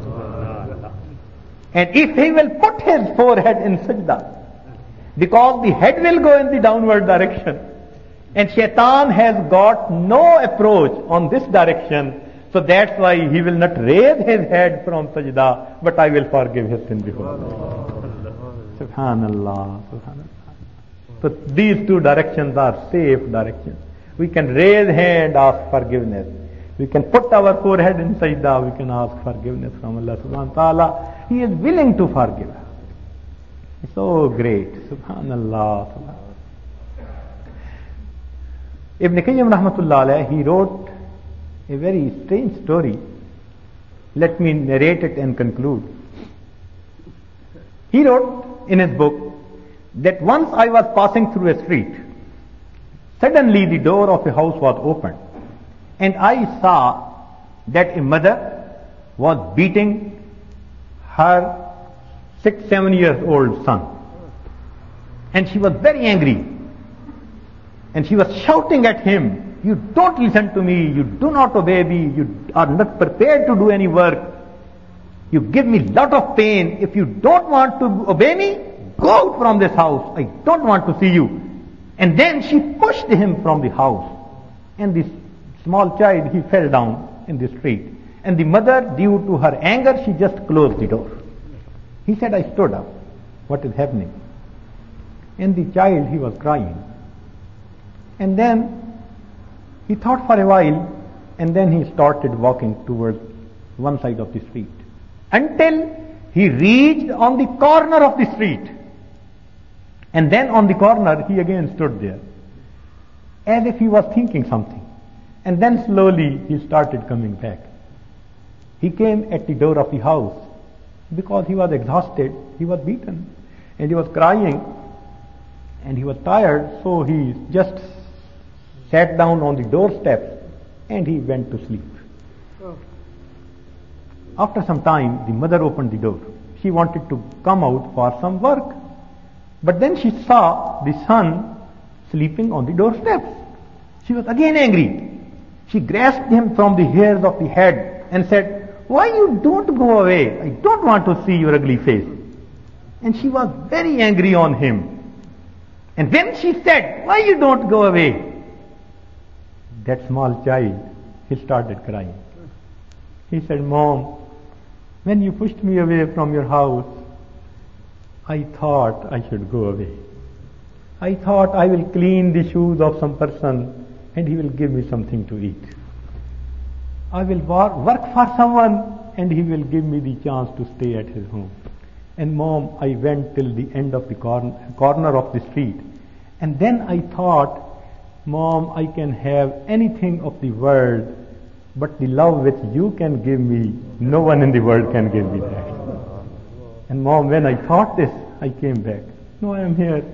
And if he will put his forehead in sajda, because the head will go in the downward direction, and shaitan has got no approach on this direction, so that's why he will not raise his head from sajda, but I will forgive his sin before that. Subhanallah, subhanallah. So these two directions are safe directions. We can raise hand, ask forgiveness. We can put our forehead in sajda, we can ask forgiveness from Allah subhanahu wa ta'ala. He is willing to forgive us. So great. Subhanallah. Ibn Qayyim rahmatullah alayh, he wrote a very strange story. Let me narrate it and conclude. He wrote in his book that once I was passing through a street. Suddenly the door of a house was opened, and I saw that a mother was beating her 6-7 years old son. And she was very angry. And she was shouting at him, "You don't listen to me, you do not obey me, you are not prepared to do any work. You give me lot of pain. If you don't want to obey me, go out from this house. I don't want to see you." And then she pushed him from the house. And this small child, he fell down in the street. And the mother, due to her anger, she just closed the door. He said, "I stood up. What is happening?" And the child, he was crying. And then he thought for a while, and then he started walking towards one side of the street, until he reached on the corner of the street. And then on the corner, he again stood there, as if he was thinking something. And then slowly he started coming back. He came at the door of the house, because he was exhausted, he was beaten, and he was crying, and he was tired, so he just sat down on the doorstep, and he went to sleep. After some time, the mother opened the door. She wanted to come out for some work, but then she saw the son sleeping on the doorstep. She was again angry. She grasped him from the hairs of the head and said, "Why you don't go away? I don't want to see your ugly face." And she was very angry on him. And then she said, "Why you don't go away?" That small child, he started crying. He said, "Mom, when you pushed me away from your house, I thought I should go away. I thought I will clean the shoes of some person and he will give me something to eat. I will work for someone and he will give me the chance to stay at his home. And Mom, I went till the end of the corner of the street. And then I thought, Mom, I can have anything of the world, but the love which you can give me, no one in the world can give me that. And Mom, when I thought this, I came back. No, I am here."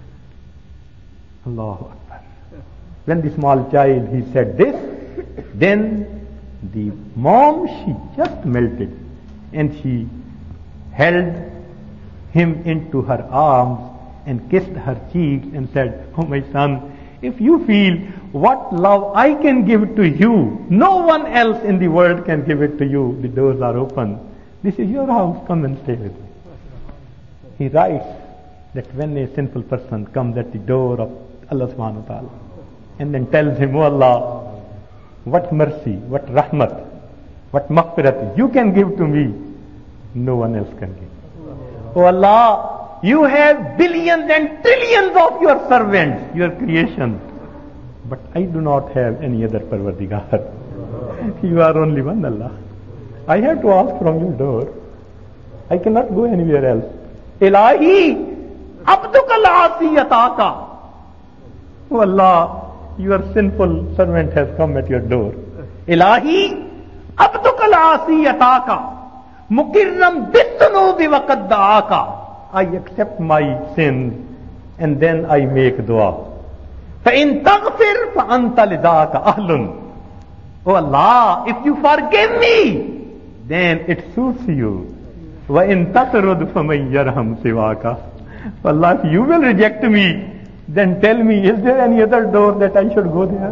Allahu Akbar. When the small child, he said this, then the mom, she just melted, and she held him into her arms and kissed her cheeks and said, "Oh my son, if you feel what love I can give to you, no one else in the world can give it to you. The doors are open. This is your house. Come and stay with me." He writes that when a sinful person comes at the door of Allah subhanahu wa ta'ala and then tells him, oh Allah, what mercy, what rahmat, what maghfirat you can give to me, no one else can give. Oh Allah, you have billions and trillions of your servants, your creation, but I do not have any other Parvardigar. You are only one, Allah. I have to ask from your door. I cannot go anywhere else. Ilahi, abdukal asiyataka. Oh Allah, your sinful servant has come at your door. Ilahi, abdukal asiyataka. Mukirram bisunubi waqadda'aka. I accept my sins and then I make dua. فَإِن تَغْفِرْ فَأَنْتَ لِذَاكَ أَهْلٌ. Oh Allah, if you forgive me, then it suits you. وَإِن تَطْرُدْ فَمَنْ يَرْحَمْ سِوَاكَ. Allah, if you will reject me, then tell me, is there any other door that I should go there?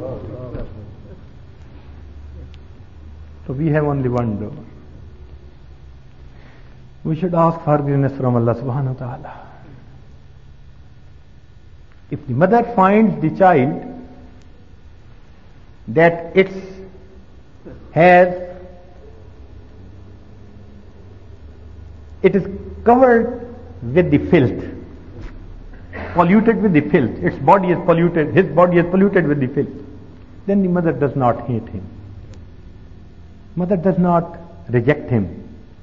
So we have only one door. We should ask forgiveness from Allah subhanahu wa ta'ala. If the mother finds the child that it is covered with the filth, polluted with the filth, its body is polluted, his body is polluted with the filth, then the mother does not hate him. Mother does not reject him.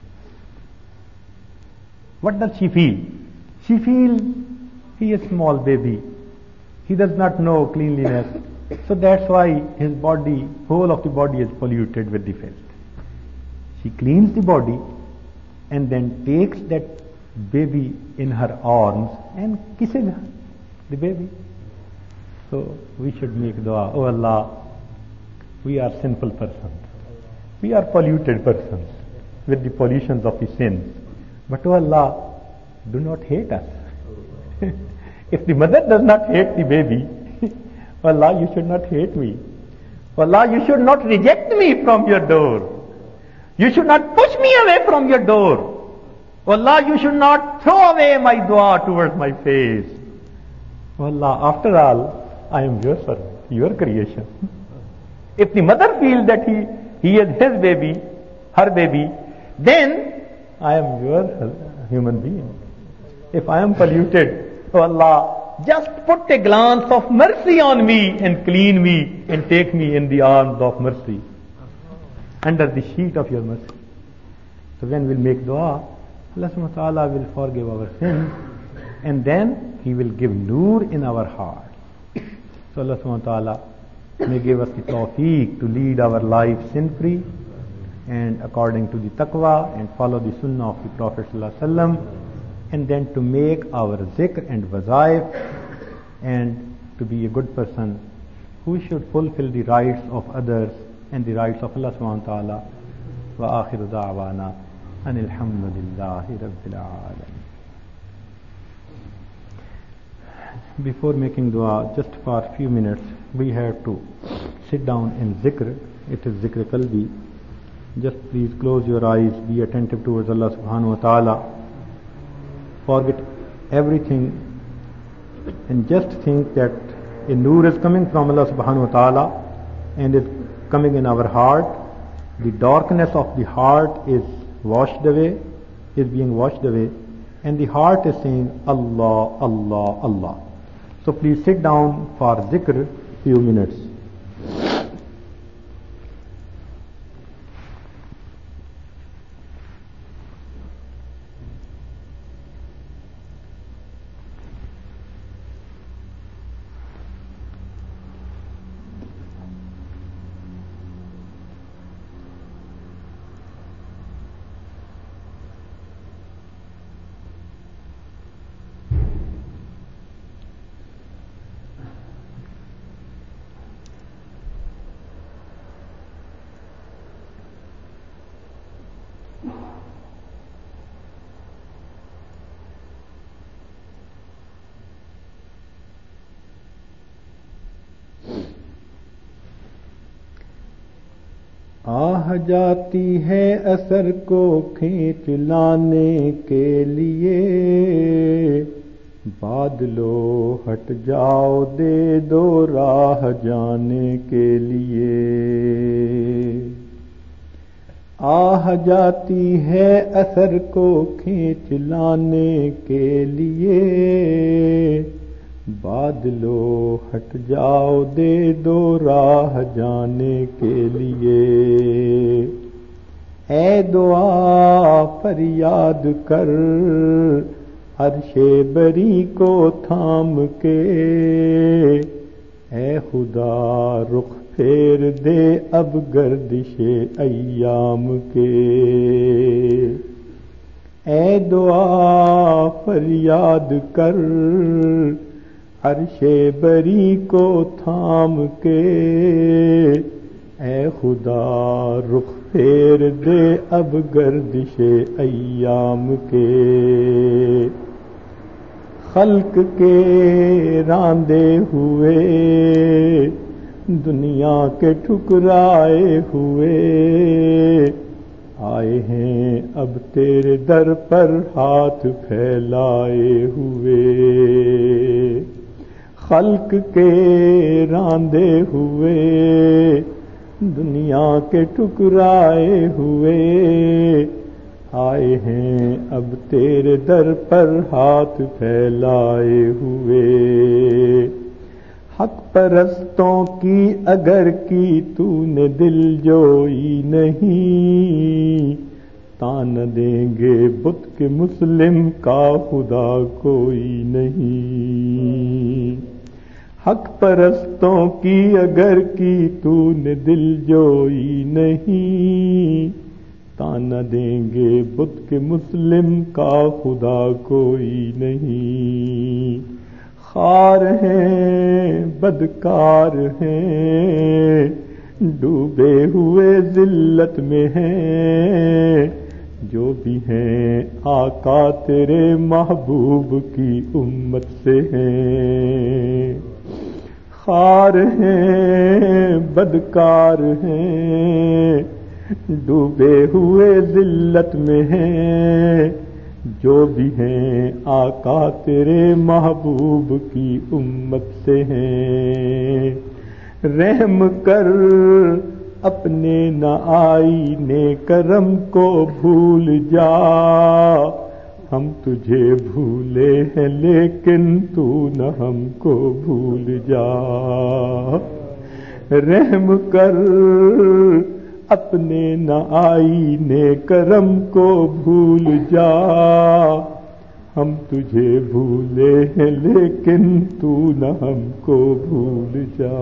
What does she feel? She feels he is a small baby. He does not know cleanliness. So that's why his body, whole of the body is polluted with the filth. She cleans the body and then takes that baby in her arms and kisses the baby. So we should make dua. Oh Allah, we are sinful persons. We are polluted persons with the pollutions of the sins. But oh Allah, do not hate us. If the mother does not hate the baby, oh Allah, you should not hate me. Oh Allah, you should not reject me from your door. You should not push me away from your door. Oh Allah, you should not throw away my dua towards my face. Oh Allah, after all, I am your servant, your creation. If the mother feels that he is his baby, her baby, then I am your human being. If I am polluted, oh Allah, just put a glance of mercy on me and clean me and take me in the arms of mercy, under the sheet of your mercy. So when we'll make dua, Allah subhanahu wa ta'ala will forgive our sins and then He will give nur in our heart. So Allah subhanahu wa ta'ala may give us the tawfiq to lead our life sin-free and according to the taqwa and follow the sunnah of the Prophet sallallahu alaihi wasallam, and then to make our zikr and wazaif and to be a good person who should fulfill the rights of others and the rights of Allah subhanahu wa ta'ala. Wa akhiru da'wana anil hamdulillahi rabbil alamin. Before making dua, just for a few minutes, we have to sit down in zikr. It is zikr qalbi. Just please close your eyes, be attentive towards Allah subhanahu wa ta'ala. Forget everything and just think that a nur is coming from Allah subhanahu wa ta'ala and is coming in our heart. The darkness of the heart is washed away, is being washed away, and the heart is saying Allah, Allah, Allah. So please sit down for zikr few minutes. आह जाती है असर को खींच लाने के लिए, بادلو ہٹ جاؤ دے دو راہ جانے کے لیے، آہ جاتی ہے اثر کو کھینچ لانے کے لیے، بادلو ہٹ جاؤ دے دو راہ جانے کے لیے، اے دعا فریاد کر عرش بری کو تھام کے، اے خدا رخ پھیر دے اب گردش ایام کے، اے دعا فریاد کر عرش بری کو تھام کے، اے خدا رخ پھیر دے اب گردش ایام کے، خلق کے راندے ہوئے دنیا کے ٹھکرائے ہوئے، آئے ہیں اب تیرے در پر ہاتھ پھیلائے ہوئے، خلق کے راندے ہوئے دنیا کے ٹکرائے ہوئے، آئے ہیں اب تیرے در پر ہاتھ پھیلائے ہوئے، حق پرستوں کی اگر کی تو نے دل جوئی نہیں، تان دیں گے بت کے مسلم کا خدا کوئی نہیں، حق پرستوں کی اگر کی تو نے دل جوئی نہیں، تانا دیں گے بت کے مسلم کا خدا کوئی نہیں، خار ہیں بدکار ہیں ڈوبے ہوئے ذلت میں ہیں، جو بھی ہیں آقا تیرے محبوب کی امت سے ہیں، خار ہیں بدکار ہیں ڈوبے ہوئے ذلت میں ہیں، جو بھی ہیں آقا تیرے محبوب کی امت سے ہیں، رحم کر اپنے نہ آئینے کرم کو بھول جا، ہم تجھے بھولے ہیں لیکن تو نہ ہم کو بھول جا، رحم کر اپنے نہ آئینے کرم کو بھول جا، ہم تجھے بھولے ہیں لیکن تو نہ ہم کو بھول جا،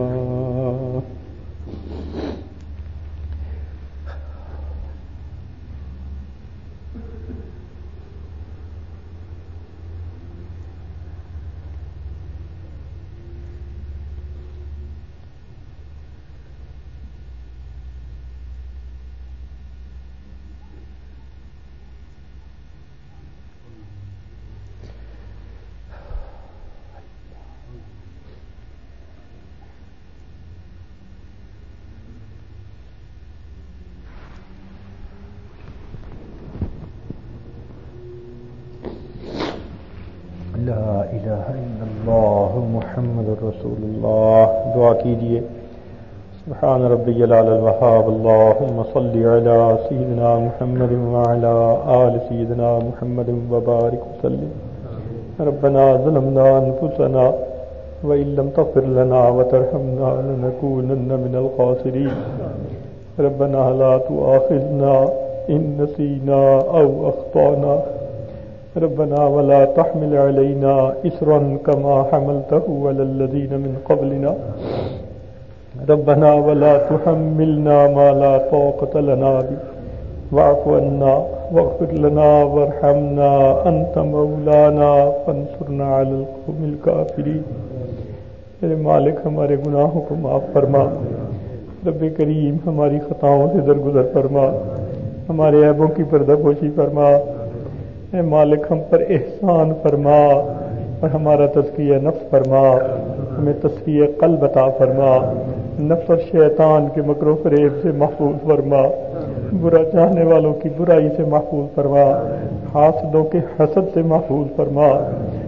لا الہ الا اللہ محمد رسول اللہ۔ دعا کیجئے، سبحان ربی العلی الوہاب، اللہم صلی علی سیدنا محمد وعلی آل سیدنا محمد وبارک وسلم۔ ربنا ظلمنا انفسنا وإن لم تغفر لنا وترحمنا لنكونن من الخاسرين۔ ربنا لا تؤاخذنا إن نسينا أو أخطأنا، ربنا ولا تحمل علينا إصرا كما حملته على الذين من قبلنا، ربنا ولا تحملنا ما لا طاقة لنا به واعف عنا واغفر لنا وارحمنا أنت مولانا فانصرنا على القوم الكافرين۔ میرے مالک ہمارے گناہوں کو معاف فرما، رب کریم ہماری خطاؤں سے درگزر فرما، ہمارے عیبوں کی پردہ پوشی فرما، اے مالک ہم پر احسان فرما اور ہمارا تزکیہ نفس فرما، ہمیں تصفیہ قلب عطا فرما، نفس اور شیطان کے مکر و فریب سے محفوظ فرما، برا چاہنے والوں کی برائی سے محفوظ فرما، حاسدوں کے حسد سے محفوظ فرما،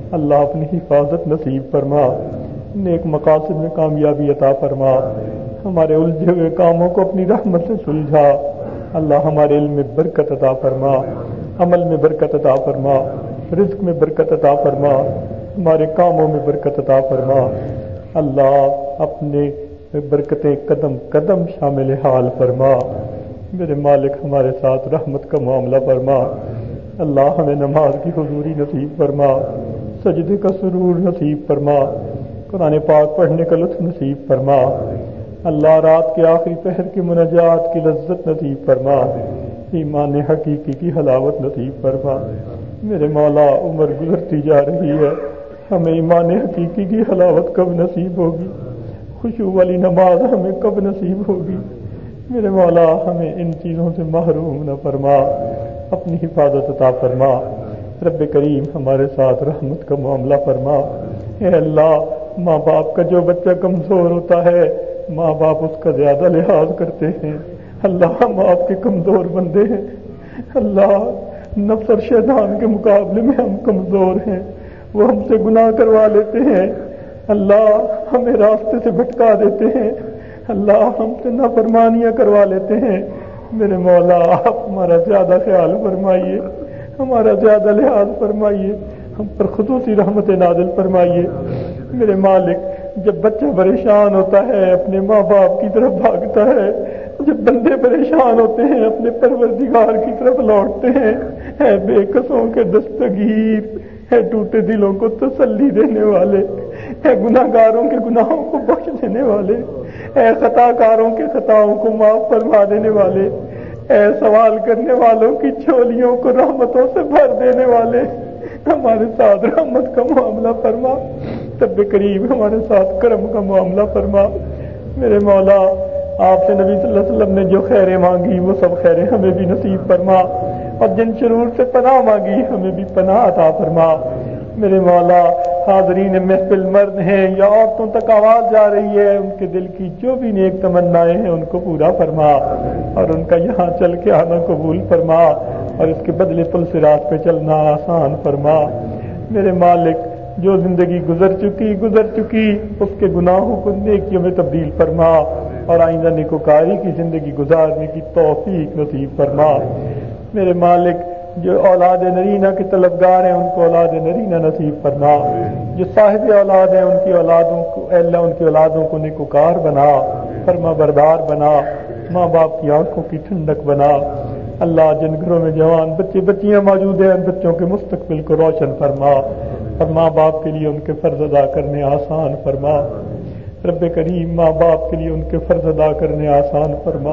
اللہ اپنی حفاظت نصیب فرما، نیک مقاصد میں کامیابی عطا فرما، ہمارے الجھے ہوئے کاموں کو اپنی رحمت سے سلجھا، اللہ ہمارے علم میں برکت عطا فرما، عمل میں برکت عطا فرما، رزق میں برکت عطا فرما، ہمارے کاموں میں برکت عطا فرما، اللہ اپنے برکتیں قدم قدم شامل حال فرما، میرے مالک ہمارے ساتھ رحمت کا معاملہ فرما، اللہ ہمیں نماز کی حضوری نصیب فرما، سجدے کا سرور نصیب فرما، قرآن پاک پڑھنے کا لطف نصیب فرما، اللہ رات کے آخری پہر کی مناجات کی لذت نصیب فرما، ایمان حقیقی کی حلاوت نصیب فرما، میرے مولا عمر گزرتی جا رہی ہے، ہمیں ایمان حقیقی کی حلاوت کب نصیب ہوگی، خشوع والی نماز ہمیں کب نصیب ہوگی، میرے مولا ہمیں ان چیزوں سے محروم نہ فرما، اپنی حفاظت عطا فرما، رب کریم ہمارے ساتھ رحمت کا معاملہ فرما، اے اللہ ماں باپ کا جو بچہ کمزور ہوتا ہے ماں باپ اس کا زیادہ لحاظ کرتے ہیں، اللہ ہم آپ کے کمزور بندے ہیں، اللہ نفس اور شیطان کے مقابلے میں ہم کمزور ہیں، وہ ہم سے گناہ کروا لیتے ہیں، اللہ ہمیں راستے سے بھٹکا دیتے ہیں، اللہ ہم سے نافرمانیاں کروا لیتے ہیں، میرے مولا آپ ہمارا زیادہ خیال فرمائیے، ہمارا زیادہ لحاظ فرمائیے، ہم پر خصوصی رحمت نازل فرمائیے، میرے مالک جب بچہ پریشان ہوتا ہے اپنے ماں باپ کی طرف بھاگتا ہے، جب بندے پریشان ہوتے ہیں اپنے پروردگار کی طرف لوٹتے ہیں، اے بے قصوں کے دستگیر، اے ٹوٹے دلوں کو تسلی دینے والے، اے گناہ گاروں کے گناہوں کو بخش دینے والے، اے خطا کاروں کے خطاؤں کو معاف فرما دینے والے، اے سوال کرنے والوں کی جھولیوں کو رحمتوں سے بھر دینے والے، ہمارے ساتھ رحمت کا معاملہ فرما، رب کریم ہمارے ساتھ کرم کا معاملہ فرما، میرے مولا آپ سے نبی صلی اللہ علیہ وسلم نے جو خیریں مانگی وہ سب خیریں ہمیں بھی نصیب فرما، اور جن شرور سے پناہ مانگی ہمیں بھی پناہ عطا فرما، میرے مولا حاضرین محفل مرد ہیں یا عورتوں تک آواز جا رہی ہے، ان کے دل کی جو بھی نیک تمنائیں ہیں ان کو پورا فرما، اور ان کا یہاں چل کے آنا قبول فرما، اور اس کے بدلے پل صراط پہ چلنا آسان فرما، میرے مالک جو زندگی گزر چکی اس کے گناہوں کو نیکیوں میں تبدیل فرما، اور آئندہ نیکوکاری کی زندگی گزارنے کی توفیق نصیب فرما، میرے مالک جو اولاد نرینہ کے طلبگار ہیں ان کو اولاد نرینہ نصیب فرما، جو صاحب اولاد ہیں ان کی اولادوں کو اے اللہ ان کی اولادوں کو نیکوکار بنا، فرما بردار بنا، ماں باپ کی آنکھوں کی ٹھنڈک بنا، اللہ جن گھروں میں جوان بچے بچیاں موجود ہیں ان بچوں کے مستقبل کو روشن فرما، اور ماں باپ کے لیے ان کے فرض ادا کرنے آسان فرما، رب کریم ماں باپ کے لیے ان کے فرض ادا کرنے آسان فرما،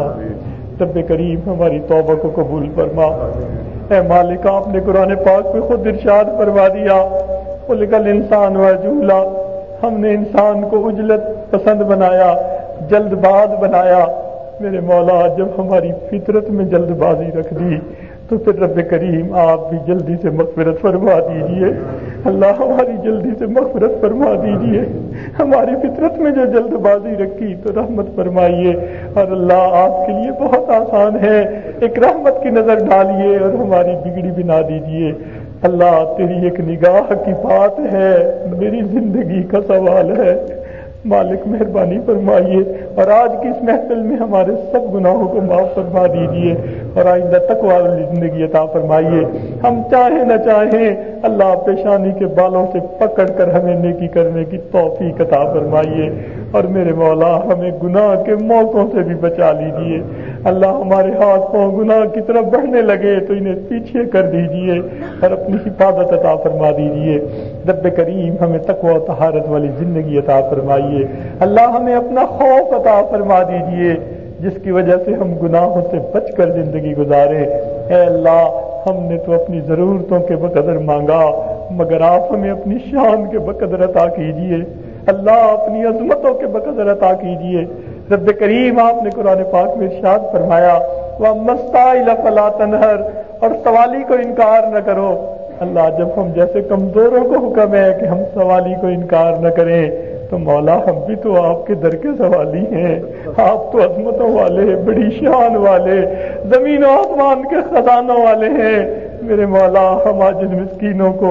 رب کریم ہماری توبہ کو قبول فرما، اے مالک آپ نے قرآن پاک میں خود ارشاد فرما دیا، خلق الانسان وعجولا، ہم نے انسان کو عجلت پسند بنایا، جلد باز بنایا، میرے مولا جب ہماری فطرت میں جلد بازی رکھ دی تو پھر رب کریم آپ بھی جلدی سے مغفرت فرما دیجئے، اللہ ہماری جلدی سے مغفرت فرما دیجئے، ہماری فطرت میں جو جلد بازی رکھی تو رحمت فرمائیے، اور اللہ آپ کے لیے بہت آسان ہے، ایک رحمت کی نظر ڈالیے اور ہماری بگڑی بنا دیجئے، اللہ تیری ایک نگاہ کی بات ہے، میری زندگی کا سوال ہے، مالک مہربانی فرمائیے، اور آج کی اس محفل میں ہمارے سب گناہوں کو معاف فرما دیجئے، اور آئندہ تقوی والی زندگی عطا فرمائیے، ہم چاہیں نہ چاہیں اللہ پیشانی کے بالوں سے پکڑ کر ہمیں نیکی کرنے کی توفیق عطا فرمائیے، اور میرے مولا ہمیں گناہ کے موقعوں سے بھی بچا لیجئے، اللہ ہمارے ہاتھ پاؤں گناہ کی طرف بڑھنے لگے تو انہیں پیچھے کر دیجئے اور اپنی حفاظت عطا فرما دیجئے، رب کریم ہمیں تقوی و طہارت والی زندگی عطا فرمائیے، اللہ ہمیں اپنا خوف عطا فرما دیجئے جس کی وجہ سے ہم گناہوں سے بچ کر زندگی گزارے، اے اللہ ہم نے تو اپنی ضرورتوں کے بقدر مانگا مگر آپ ہمیں اپنی شان کے بقدر عطا کیجئے، اللہ اپنی عظمتوں کے بقدر عطا کیجئے، رب کریم آپ نے قرآن پاک میں ارشاد فرمایا وَأَمَّا السَّائِلَ فَلَا تَنْهَرْ، اور سوالی کو انکار نہ کرو، اللہ جب ہم جیسے کمزوروں کو حکم ہے کہ ہم سوالی کو انکار نہ کریں تو مولا ہم بھی تو آپ کے در کے سوالی ہیں، آپ تو عظمتوں والے، بڑی شان والے، زمین و آسمان کے خزانوں والے ہیں، میرے مولا ہم آج ان مسکینوں کو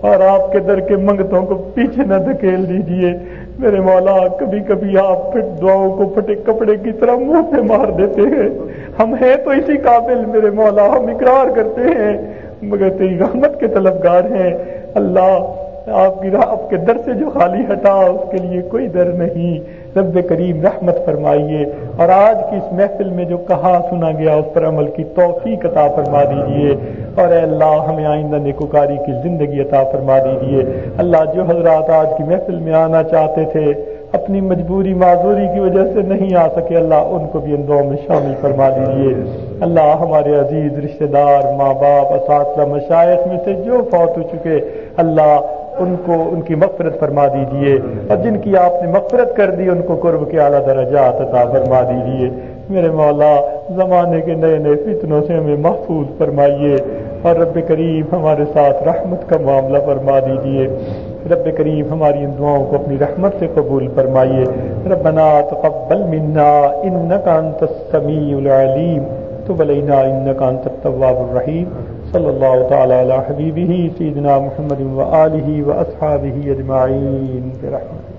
اور آپ کے در کے منگتوں کو پیچھے نہ دھکیل دیجیے میرے مولا. کبھی کبھی آپ پھر دعاؤں کو پھٹے کپڑے کی طرح منہ پہ مار دیتے ہیں. ہم ہیں تو اسی قابل میرے مولا, ہم اقرار کرتے ہیں مگر تیری رحمت کے طلبگار ہیں. اللہ آپ کے در سے جو خالی ہٹا اس کے لیے کوئی در نہیں. رب کریم رحمت فرمائیے, اور آج کی اس محفل میں جو کہا سنا گیا اس پر عمل کی توفیق عطا فرما دیجیے. اور اے اللہ ہمیں آئندہ نیکوکاری کی زندگی عطا فرما دیجیے. اللہ جو حضرات آج کی محفل میں آنا چاہتے تھے اپنی مجبوری معذوری کی وجہ سے نہیں آ سکے, اللہ ان کو بھی ان دعاؤں میں شامل فرما دیجیے. اللہ ہمارے عزیز رشتہ دار, ماں باپ, اساتذہ, مشائخ میں سے جو فوت ہو چکے اللہ ان کو ان کی مغفرت فرما دیجیے, اور جن کی آپ نے مغفرت کر دی ان کو قرب کے اعلیٰ درجات عطا فرما دیجیے. میرے مولا زمانے کے نئے نئے فتنوں سے ہمیں محفوظ فرمائیے, اور رب کریم ہمارے ساتھ رحمت کا معاملہ فرما دیجیے. رب کریم ہماری ان دعاؤں کو اپنی رحمت سے قبول فرمائیے. ربنا تقبل منا انک انت السمیع العلیم تب علینا انک انت التواب الرحیم. صلی اللہ تعالی علی حبیبہ سیدنا محمد و آلہ و اصحابہ اجمعین برحمتہ.